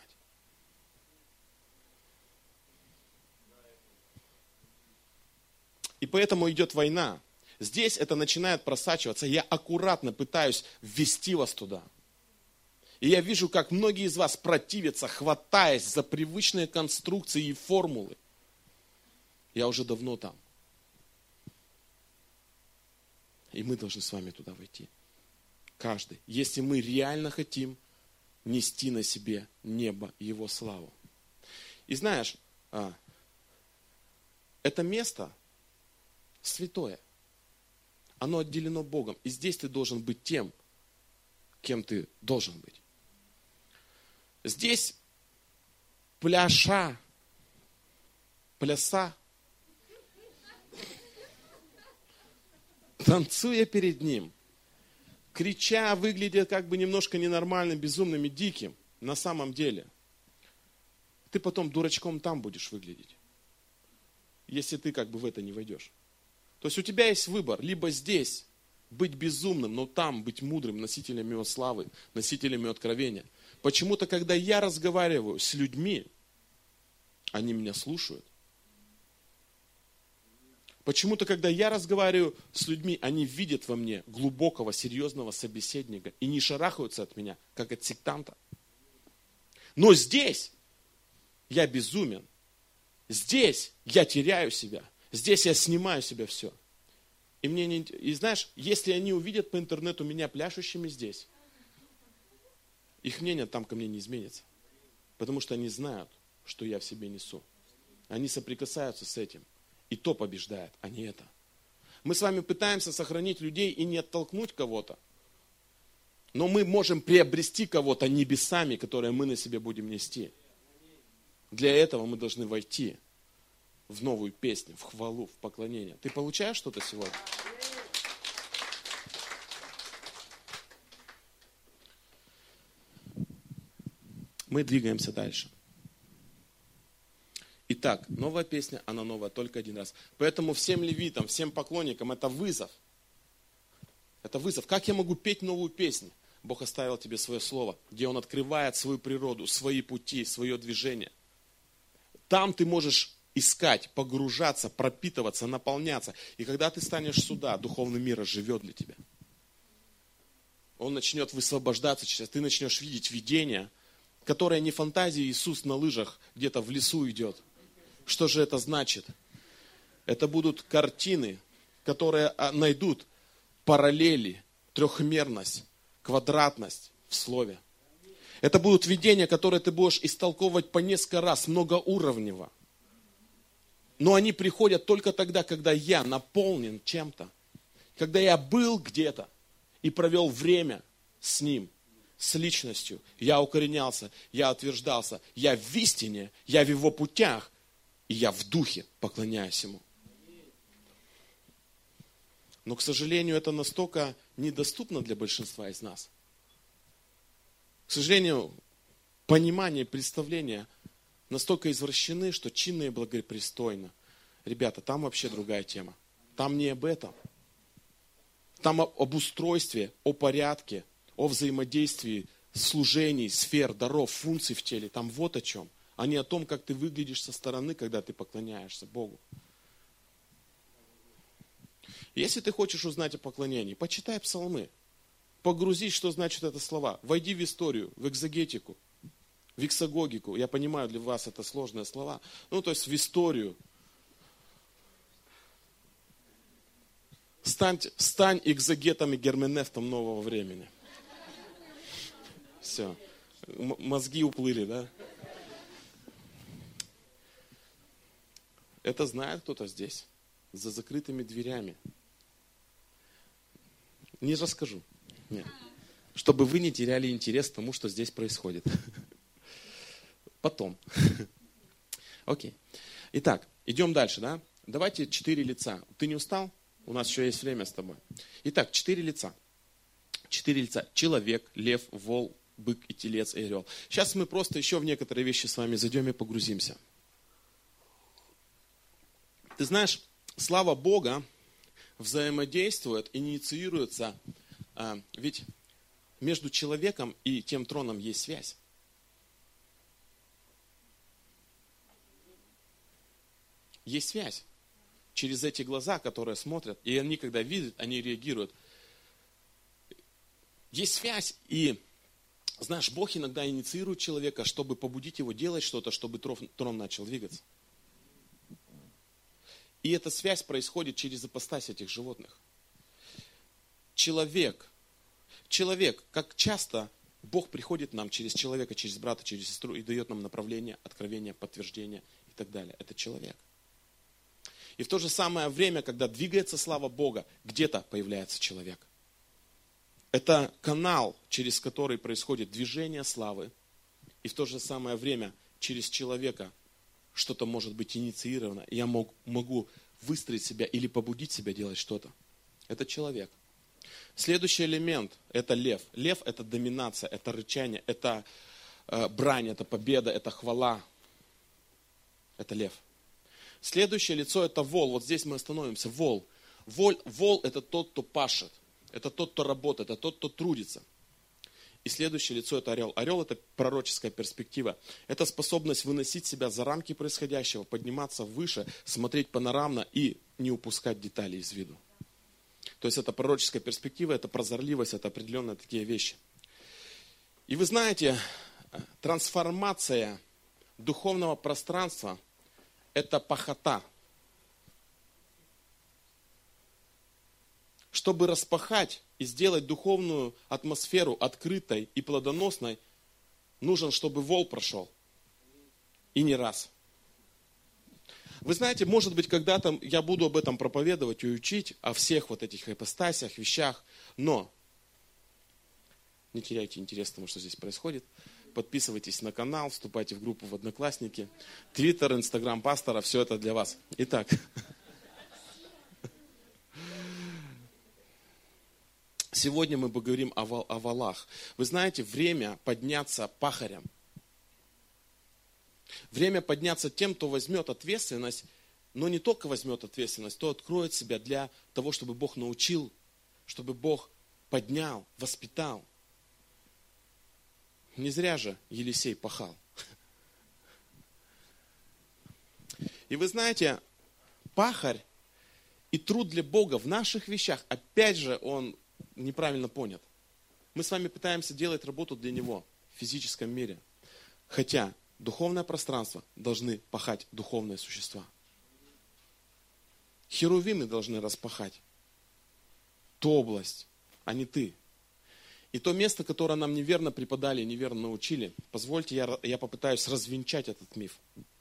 И поэтому идет война. Здесь это начинает просачиваться. Я аккуратно пытаюсь ввести вас туда. И я вижу, как многие из вас противятся, хватаясь за привычные конструкции и формулы. Я уже давно там. И мы должны с вами туда войти. Каждый. Если мы реально хотим нести на себе небо и Его славу. И знаешь, это место святое. Оно отделено Богом. И здесь ты должен быть тем, кем ты должен быть. Здесь пляша, пляса, танцуя перед Ним, крича, выглядя как бы немножко ненормальным, безумным и диким, на самом деле, ты потом дурачком там будешь выглядеть, если ты как бы в это не войдешь. То есть у тебя есть выбор, либо здесь быть безумным, но там быть мудрым, носителем Его славы, носителем Его откровения. Почему-то, когда я разговариваю с людьми, они меня слушают. Почему-то, когда я разговариваю с людьми, они видят во мне глубокого, серьезного собеседника и не шарахаются от меня, как от сектанта. Но здесь я безумен. Здесь я теряю себя. Здесь я снимаю с себя все. И, мне не... и знаешь, если они увидят по интернету меня пляшущими здесь, их мнение там ко мне не изменится. Потому что они знают, что я в себе несу. Они соприкасаются с этим. И то побеждает, а не это. Мы с вами пытаемся сохранить людей и не оттолкнуть кого-то. Но мы можем приобрести кого-то небесами, которые мы на себе будем нести. Для этого мы должны войти в новую песню, в хвалу, в поклонение. Ты получаешь что-то сегодня? Мы двигаемся дальше. Итак, новая песня, она новая только один раз. Поэтому всем левитам, всем поклонникам это вызов. Это вызов. Как я могу петь новую песню? Бог оставил тебе свое слово, где Он открывает свою природу, свои пути, свое движение. Там ты можешь искать, погружаться, пропитываться, наполняться. И когда ты станешь сюда, духовный мир оживет для тебя. Он начнет высвобождаться сейчас. Ты начнешь видеть видение, которое не фантазия, Иисус на лыжах где-то в лесу идет. Что же это значит? Это будут картины, которые найдут параллели, трехмерность, квадратность в слове. Это будут видения, которые ты будешь истолковывать по несколько раз, многоуровнево. Но они приходят только тогда, когда я наполнен чем-то. Когда я был где-то и провел время с Ним, с личностью. Я укоренялся, я утверждался, я в истине, я в Его путях, и я в духе поклоняюсь Ему. Но, к сожалению, это настолько недоступно для большинства из нас. К сожалению, понимание, представления настолько извращены, что чинно и благопристойно. Ребята, там вообще другая тема. Там не об этом. Там об устройстве, о порядке, о взаимодействии служений, сфер, даров, функций в теле. Там вот о чем. А не о том, как ты выглядишь со стороны, когда ты поклоняешься Богу. Если ты хочешь узнать о поклонении, почитай псалмы. Погрузись, что значит это слова. Войди в историю, в экзегетику, в эксагогику. Я понимаю, для вас это сложные слова. Ну, то есть в историю. Стань, стань экзегетом и герменевтом нового времени. Все. М- мозги уплыли, да? Это знает кто-то здесь, за закрытыми дверями. Не расскажу. Нет. Чтобы вы не теряли интерес к тому, что здесь происходит. Потом. Окей. Итак, идем дальше, да? Давайте четыре лица. Ты не устал? У нас еще есть время с тобой. Итак, четыре лица. Четыре лица. Человек, лев, вол, бык и телец и орел. Сейчас мы просто еще в некоторые вещи с вами зайдем и погрузимся. Ты знаешь, слава Бога взаимодействует, инициируется, а, ведь между человеком и тем троном есть связь. Есть связь через эти глаза, которые смотрят, и они, когда видят, они реагируют. Есть связь, и, знаешь, Бог иногда инициирует человека, чтобы побудить его делать что-то, чтобы трон начал двигаться. И эта связь происходит через ипостась этих животных. Человек, человек, как часто Бог приходит нам через человека, через брата, через сестру и дает нам направление, откровение, подтверждение и так далее. Это человек. И в то же самое время, когда двигается слава Бога, где-то появляется человек. Это канал, через который происходит движение славы. И в то же самое время через человека что-то может быть инициировано, и я мог, могу выстроить себя или побудить себя делать что-то. Это человек. Следующий элемент – это лев. Лев – это доминация, это рычание, это э, брань, это победа, это хвала. Это лев. Следующее лицо – это вол. Вот здесь мы остановимся. Вол. Вол, вол – это тот, кто пашет. Это тот, кто работает, это тот, кто трудится. И следующее лицо – это орел. Орел – это пророческая перспектива. Это способность выносить себя за рамки происходящего, подниматься выше, смотреть панорамно и не упускать детали из виду. То есть это пророческая перспектива, это прозорливость, это определенные такие вещи. И вы знаете, трансформация духовного пространства – это пахота. Чтобы распахать и сделать духовную атмосферу открытой и плодоносной, нужен, чтобы вол прошел. И не раз. Вы знаете, может быть, когда-то я буду об этом проповедовать и учить, о всех вот этих ипостасях, вещах, но Не теряйте интерес к тому, что здесь происходит. Подписывайтесь на канал, вступайте в группу в Одноклассники. Твиттер, Инстаграм пастора, все это для вас. Итак. Сегодня мы поговорим о, вал, о валах. Вы знаете, время подняться пахарем. Время подняться тем, кто возьмет ответственность, но не только возьмет ответственность, то откроет себя для того, чтобы Бог научил, чтобы Бог поднял, воспитал. Не зря же Елисей пахал. И вы знаете, пахарь и труд для Бога в наших вещах, опять же, он неправильно понят. Мы с вами пытаемся делать работу для Него в физическом мире. Хотя духовное пространство должны пахать духовные существа. Херувимы должны распахать ту область, а не ты. И то место, которое нам неверно преподали, неверно научили, позвольте, я, я попытаюсь развенчать этот миф.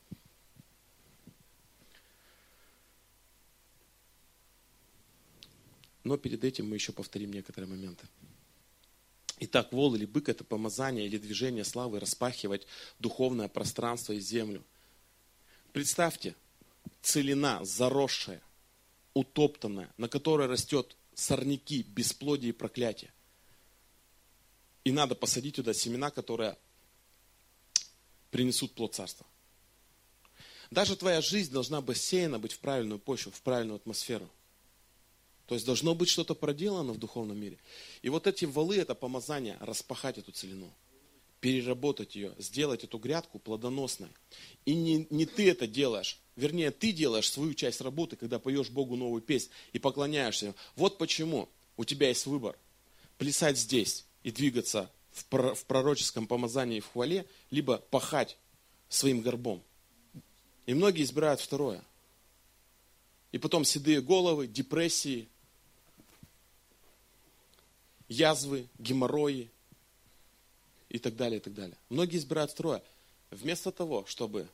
Но перед этим мы еще повторим некоторые моменты. Итак, вол или бык – это помазание или движение славы распахивать духовное пространство и землю. Представьте, целина заросшая, утоптанная, на которой растет сорняки, бесплодие и проклятие. И надо посадить туда семена, которые принесут плод царства. Даже твоя жизнь должна быть сеяна быть в правильную почву, в правильную атмосферу. То есть должно быть что-то проделано в духовном мире. И вот эти валы, это помазание, распахать эту целину, переработать ее, сделать эту грядку плодоносной. И не, не ты это делаешь, вернее, ты делаешь свою часть работы, когда поешь Богу новую песнь и поклоняешься Ему. Вот почему у тебя есть выбор. Плясать здесь и двигаться в пророческом помазании и в хвале, либо пахать своим горбом. И многие избирают второе. И потом седые головы, депрессии, язвы, геморрои и так далее, и так далее. Многие избирают второе. Вместо того, чтобы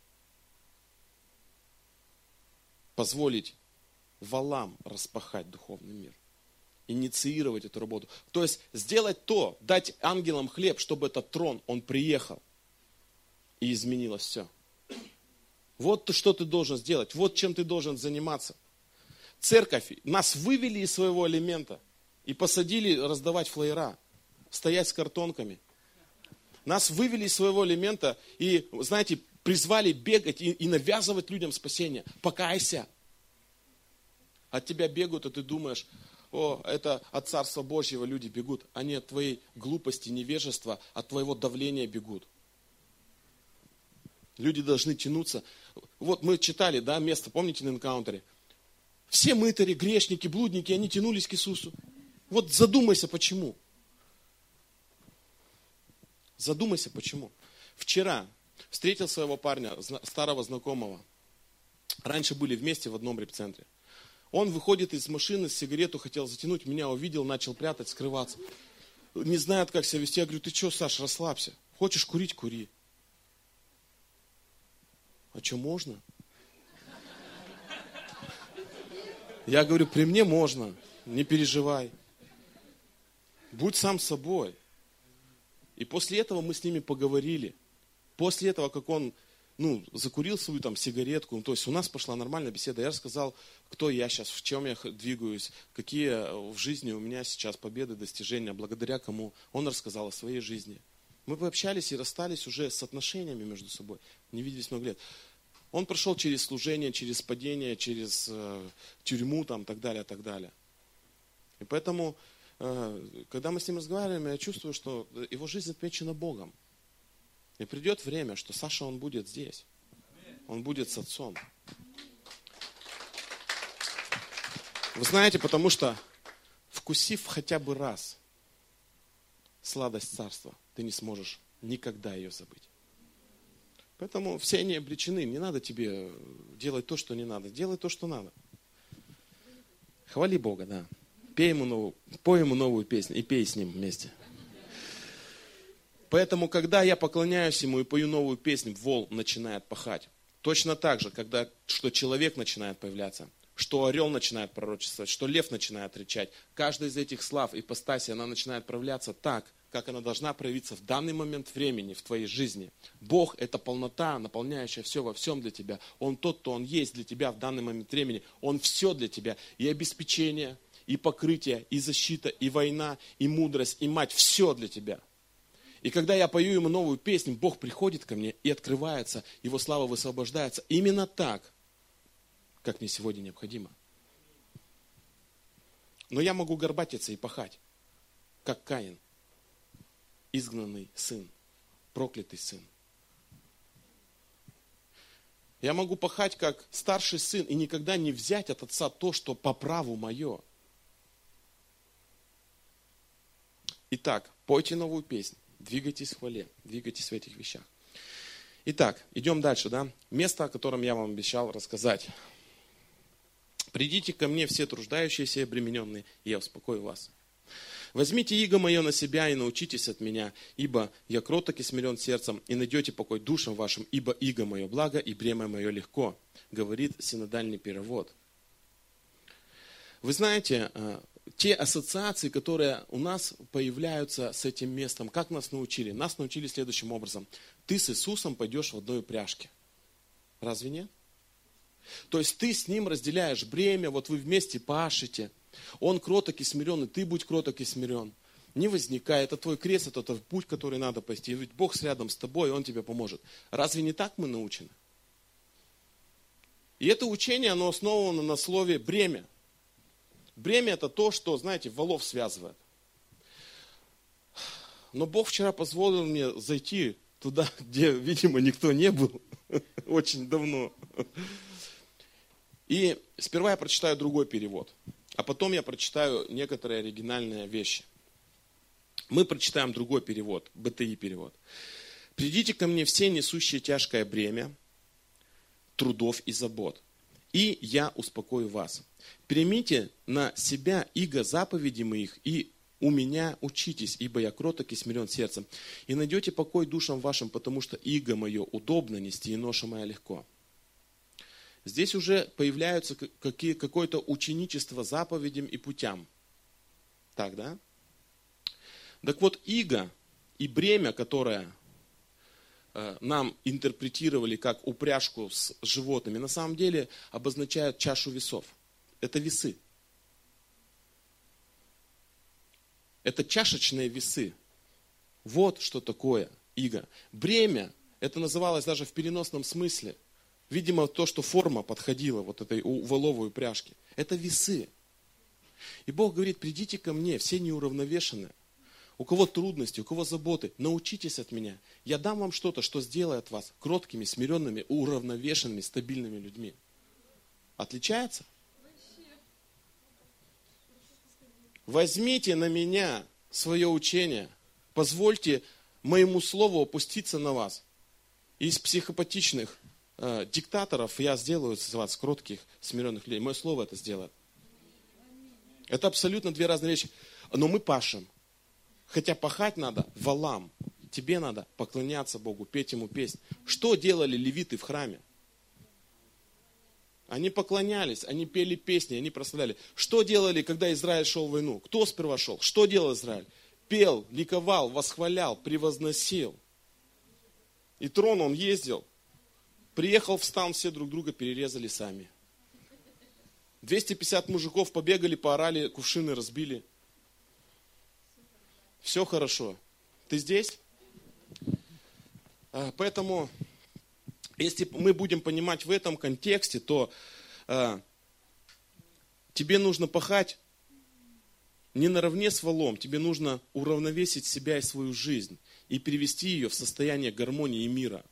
позволить валам распахать духовный мир, инициировать эту работу. То есть сделать то, дать ангелам хлеб, чтобы этот трон, он приехал и изменилось все. Вот что ты должен сделать, вот чем ты должен заниматься. Церковь, нас вывели из своего элемента и посадили раздавать флаера, стоять с картонками. Нас вывели из своего элемента и, знаете, призвали бегать и, и навязывать людям спасение. Покайся. От тебя бегают, а ты думаешь, о, это от Царства Божьего люди бегут. Они от твоей глупости, невежества, от твоего давления бегут. Люди должны тянуться. Вот мы читали, да, место, помните на энкаунтере? Все мытари, грешники, блудники, они тянулись к Иисусу. Вот задумайся, почему. Задумайся, почему. Вчера встретил своего парня, старого знакомого. Раньше были вместе в одном репцентре. Он выходит из машины, сигарету хотел затянуть, меня увидел, начал прятать, скрываться. Не знает, как себя вести. Я говорю, ты что, Саш, расслабься. Хочешь курить, кури. А что, можно? Я говорю, при мне можно, не переживай. Будь сам собой. И после этого мы с ними поговорили. После этого, как он ну, закурил свою там сигаретку, ну, то есть у нас пошла нормальная беседа. Я рассказал, кто я сейчас, в чем я двигаюсь, какие в жизни у меня сейчас победы, достижения, благодаря кому. Он рассказал о своей жизни. Мы пообщались и расстались уже с отношениями между собой. Не виделись много лет. Он прошел через служение, через падение, через э, тюрьму, там, так далее, так далее. И поэтому, э, когда мы с ним разговариваем, я чувствую, что его жизнь отмечена Богом. И придет время, что Саша, он будет здесь. Он будет с отцом. Вы знаете, потому что, вкусив хотя бы раз сладость царства, ты не сможешь никогда ее забыть. Поэтому все они обречены. Не надо тебе делать то, что не надо. Делай то, что надо. Хвали Бога, да. Пей ему новую, пой ему новую песню и пей с ним вместе. Поэтому, когда я поклоняюсь ему и пою новую песню, вол начинает пахать. Точно так же, когда что человек начинает появляться, что орел начинает пророчествовать, что лев начинает рычать. Каждая из этих слав, ипостаси, она начинает проявляться так, как она должна проявиться в данный момент времени в твоей жизни. Бог – это полнота, наполняющая все во всем для тебя. Он тот, кто Он есть для тебя в данный момент времени. Он все для тебя. И обеспечение, и покрытие, и защита, и война, и мудрость, и мать. Все для тебя. И когда я пою Ему новую песню, Бог приходит ко мне и открывается, Его слава высвобождается. Именно так, как мне сегодня необходимо. Но я могу горбатиться и пахать, как Каин. Изгнанный сын, проклятый сын. Я могу пахать как старший сын и никогда не взять от отца то, что по праву мое. Итак, пойте новую песнь, двигайтесь в хвале, двигайтесь в этих вещах. Итак, идем дальше, да? Место, о котором я вам обещал рассказать. Придите ко мне все труждающиеся и обремененные, и я успокою вас. Возьмите иго мое на себя и научитесь от меня, ибо я кроток и смирен сердцем, и найдете покой душам вашим, ибо иго мое благо и бремя мое легко, говорит синодальный перевод. Вы знаете, те ассоциации, которые у нас появляются с этим местом, как нас научили? Нас научили следующим образом. Ты с Иисусом пойдешь в одной упряжке. Разве нет? То есть ты с Ним разделяешь бремя, вот вы вместе пашете. Он кроток и смирен, и ты будь кроток и смирен. Не возникай, это твой крест, это тот путь, который надо пойти. Ведь Бог рядом с тобой, Он тебе поможет. Разве не так мы научены? И это учение, оно основано на слове бремя. Бремя это то, что, знаете, волов связывает. Но Бог вчера позволил мне зайти туда, где, видимо, никто не был. Очень давно. И сперва я прочитаю другой перевод. А потом я прочитаю некоторые оригинальные вещи. Мы прочитаем другой перевод, бэ тэ и перевод. «Придите ко мне все несущие тяжкое бремя, трудов и забот, и я успокою вас. Примите на себя иго заповеди моих, и у меня учитесь, ибо я кроток и смирен сердцем, и найдете покой душам вашим, потому что иго мое удобно нести, и ноша моя легко». Здесь уже появляются какие, какое-то ученичество заповедям и путям. Так, да? Так вот, иго и бремя, которое э, нам интерпретировали как упряжку с животными, на самом деле обозначают чашу весов. Это весы. Это чашечные весы. Вот что такое иго. Бремя, это называлось даже в переносном смысле. Видимо, то, что форма подходила вот этой воловой упряжке. Это весы. И Бог говорит, придите ко мне, все неуравновешенные. У кого трудности, у кого заботы, научитесь от меня. Я дам вам что-то, что сделает вас кроткими, смиренными, уравновешенными, стабильными людьми. Отличается? Возьмите на меня свое учение. Позвольте моему слову опуститься на вас. Из психопатичных э, диктаторов я сделаю из вас кротких, смиренных людей. Мое слово это сделает. Это абсолютно две разные вещи. Но мы пашем. Хотя пахать надо валам. Тебе надо поклоняться Богу, петь Ему песнь. Что делали левиты в храме? Они поклонялись, они пели песни, они прославляли. Что делали, когда Израиль шел в войну? Кто сперва шел? Что делал Израиль? Пел, ликовал, восхвалял, превозносил. И трон он ездил. Приехал в стан, все друг друга перерезали сами. двести пятьдесят мужиков побегали, поорали, кувшины разбили. Все хорошо. Ты здесь? Поэтому, если мы будем понимать в этом контексте, то э, тебе нужно пахать не наравне с валом, тебе нужно уравновесить себя и свою жизнь и перевести ее в состояние гармонии и мира.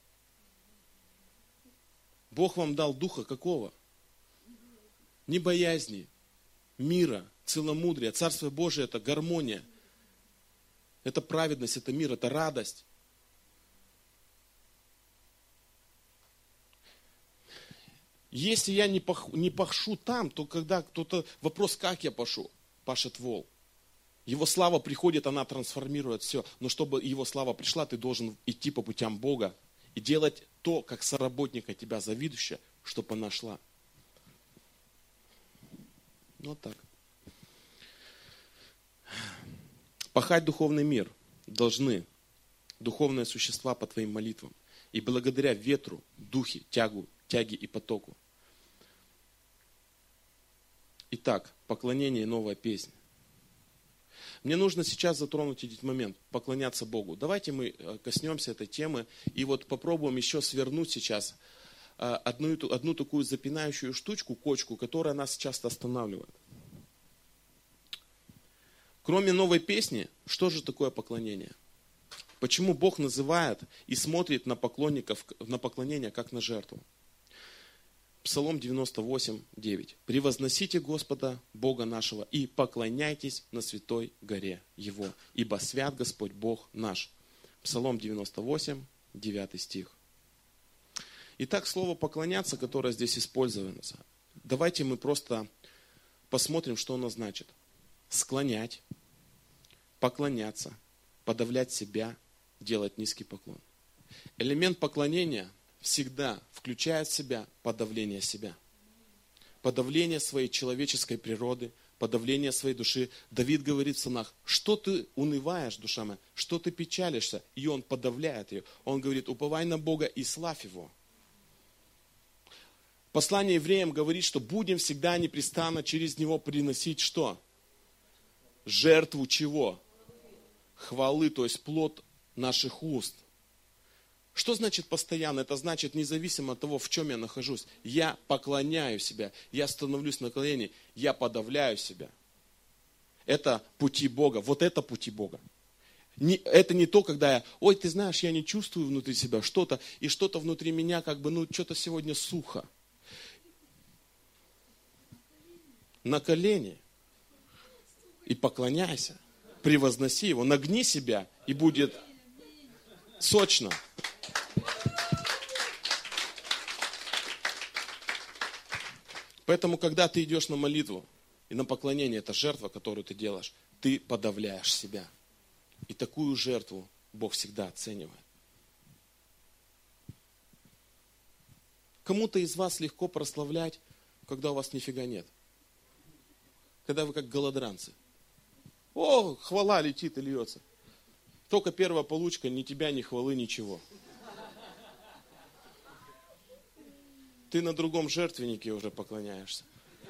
Бог вам дал духа какого? Не боязни, мира, целомудрия. Царство Божие это гармония. Это праведность, это мир, это радость. Если я не, пах, не пашу там, то когда кто-то... Вопрос, как я пашу? Пашет вол. Его слава приходит, она трансформирует все. Но чтобы его слава пришла, ты должен идти по путям Бога и делать то, как соработника тебя завидующая, чтобы она шла. Вот так. Пахать духовный мир. должны, духовные существа по твоим молитвам, и благодаря ветру, духе, тягу, тяге и потоку. Итак, поклонение и новая песня. Мне нужно сейчас затронуть этот момент, поклоняться Богу. Давайте мы коснемся этой темы и вот попробуем еще свернуть сейчас одну, одну такую запинающую штучку, кочку, которая нас часто останавливает. Кроме новой песни, что же такое поклонение? Почему Бог называет и смотрит на поклонников, на поклонение как на жертву? Псалом девяносто восемь, девять. «Превозносите Господа, Бога нашего, и поклоняйтесь на святой горе Его, ибо свят Господь Бог наш». Псалом девяносто восемь, девятый стих. Итак, слово «поклоняться», которое здесь используется, давайте мы просто посмотрим, что оно значит. Склонять, поклоняться, подавлять себя, делать низкий поклон. Элемент поклонения всегда включает в себя подавление себя. Подавление своей человеческой природы, подавление своей души. Давид говорит в Псалмах: что ты унываешь, душа моя, что ты печалишься? И он подавляет ее. Он говорит: уповай на Бога и славь Его. Послание евреям говорит, что будем всегда непрестанно через Него приносить что? Жертву чего? Хвалы, то есть плод наших уст. Что значит постоянно? Это значит независимо от того, в чем я нахожусь. Я поклоняю себя, я становлюсь на колени, я подавляю себя. Это пути Бога, вот это пути Бога. Не, это не то, когда я, ой, ты знаешь, я не чувствую внутри себя что-то, и что-то внутри меня как бы, ну, что-то сегодня сухо. На колени и поклоняйся, превозноси Его, нагни себя, и будет сочно. Поэтому, когда ты идешь на молитву и на поклонение, это жертва, которую ты делаешь, ты подавляешь себя. И такую жертву Бог всегда оценивает. Кому-то из вас легко прославлять, когда у вас нифига нет. Когда вы как голодранцы. О, хвала летит и льется. Только первая получка, ни тебя, ни хвалы, ничего. Ты на другом жертвеннике уже поклоняешься.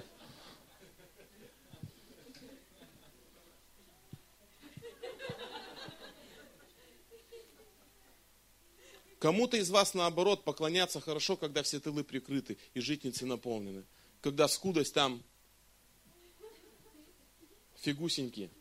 Кому-то из вас, наоборот, поклоняться хорошо, когда все тылы прикрыты и житницы наполнены. Когда скудость там фигусеньки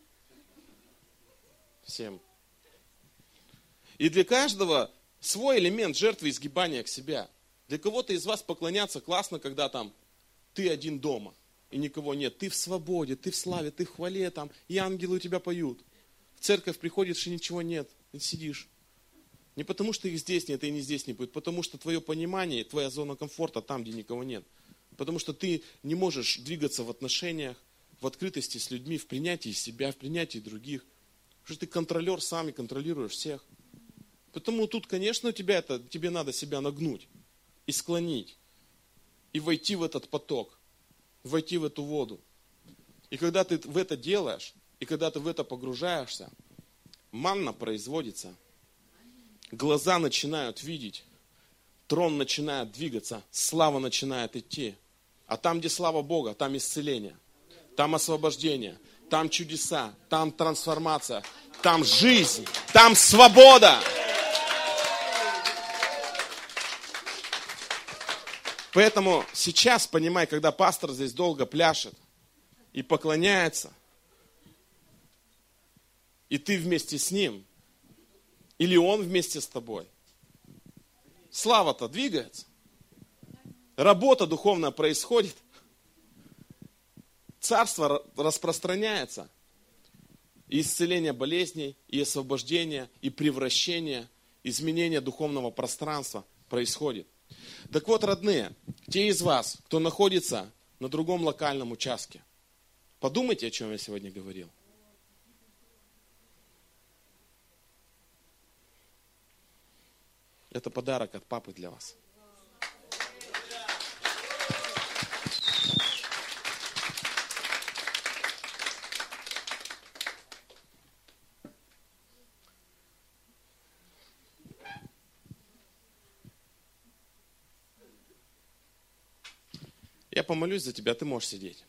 всем. И для каждого свой элемент жертвы изгибания к себя. Для кого-то из вас поклоняться классно, когда там ты один дома и никого нет. Ты в свободе, ты в славе, ты в хвале, там, и ангелы у тебя поют. В церковь приходишь, и ничего нет, и сидишь. Не потому, что их здесь нет, и не здесь не будет, потому что твое понимание, твоя зона комфорта там, где никого нет. Потому что ты не можешь двигаться в отношениях, в открытости с людьми, в принятии себя, в принятии других. Потому что ты контролер сам и контролируешь всех. Поэтому тут, конечно, тебя это, тебе надо себя нагнуть и склонить, и войти в этот поток, войти в эту воду. И когда ты в это делаешь, и когда ты в это погружаешься, манна производится, глаза начинают видеть, трон начинает двигаться, слава начинает идти. А там, где слава Бога, там исцеление, там освобождение, там чудеса, там трансформация, там жизнь, там свобода. Поэтому сейчас, понимай, когда пастор здесь долго пляшет и поклоняется, и ты вместе с ним, или он вместе с тобой, слава-то двигается, работа духовная происходит, царство распространяется, и исцеление болезней, и освобождение, и превращение, изменение духовного пространства происходит. Так вот, родные, те из вас, кто находится на другом локальном участке, подумайте, о чем я сегодня говорил. Это подарок от папы для вас. Я помолюсь за тебя, ты можешь сидеть.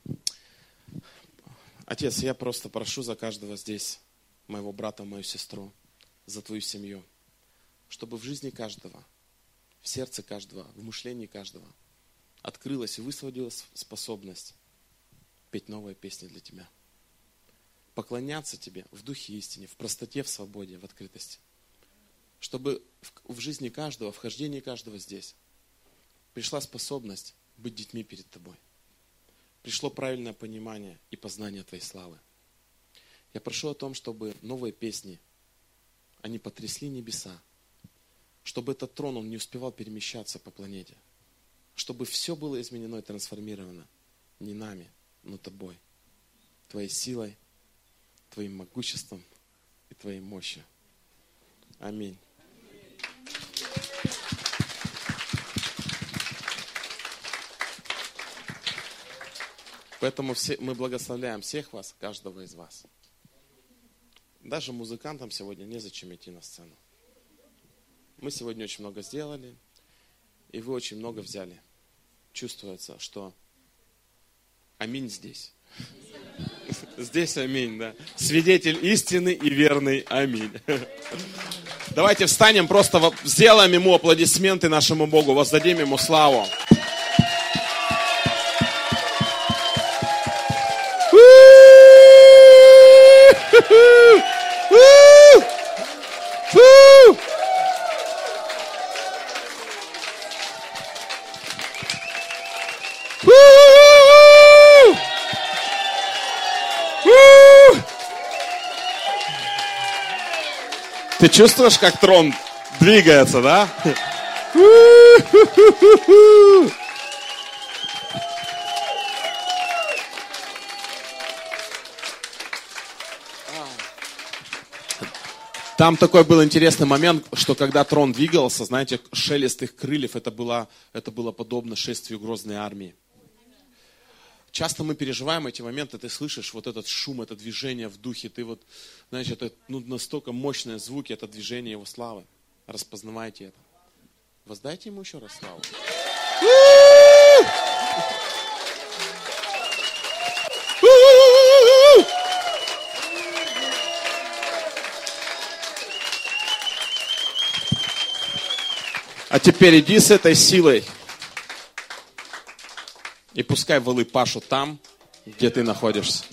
Отец, я просто прошу за каждого здесь, моего брата, мою сестру, за твою семью, чтобы в жизни каждого, в сердце каждого, в мышлении каждого открылась и высвободилась способность петь новые песни для тебя. Поклоняться тебе в духе истине, в простоте, в свободе, в открытости. Чтобы в жизни каждого, в хождении каждого здесь пришла способность быть детьми перед тобой. Пришло правильное понимание и познание твоей славы. Я прошу о том, чтобы новые песни, они потрясли небеса, чтобы этот трон, он не успевал перемещаться по планете, чтобы все было изменено и трансформировано не нами, но тобой, твоей силой, твоим могуществом и твоей мощью. Аминь. Поэтому все, мы благословляем всех вас, каждого из вас. Даже музыкантам сегодня незачем идти на сцену. Мы сегодня очень много сделали, и вы очень много взяли. Чувствуется, что аминь здесь. Здесь аминь, да. Свидетель истины и верный аминь. Давайте встанем, просто сделаем ему аплодисменты нашему Богу, воздадим ему славу. Ты чувствуешь, как трон двигается, да? Там такой был интересный момент, что когда трон двигался, знаете, шелест их крыльев, это было, это было подобно шествию грозной армии. Часто мы переживаем эти моменты, ты слышишь вот этот шум, это движение в духе, ты вот, знаешь, это ну, настолько мощные звуки, это движение его славы. Распознавайте это. Воздайте ему еще раз славу. А теперь иди с этой силой. И пускай волы пашут там, где ты находишься.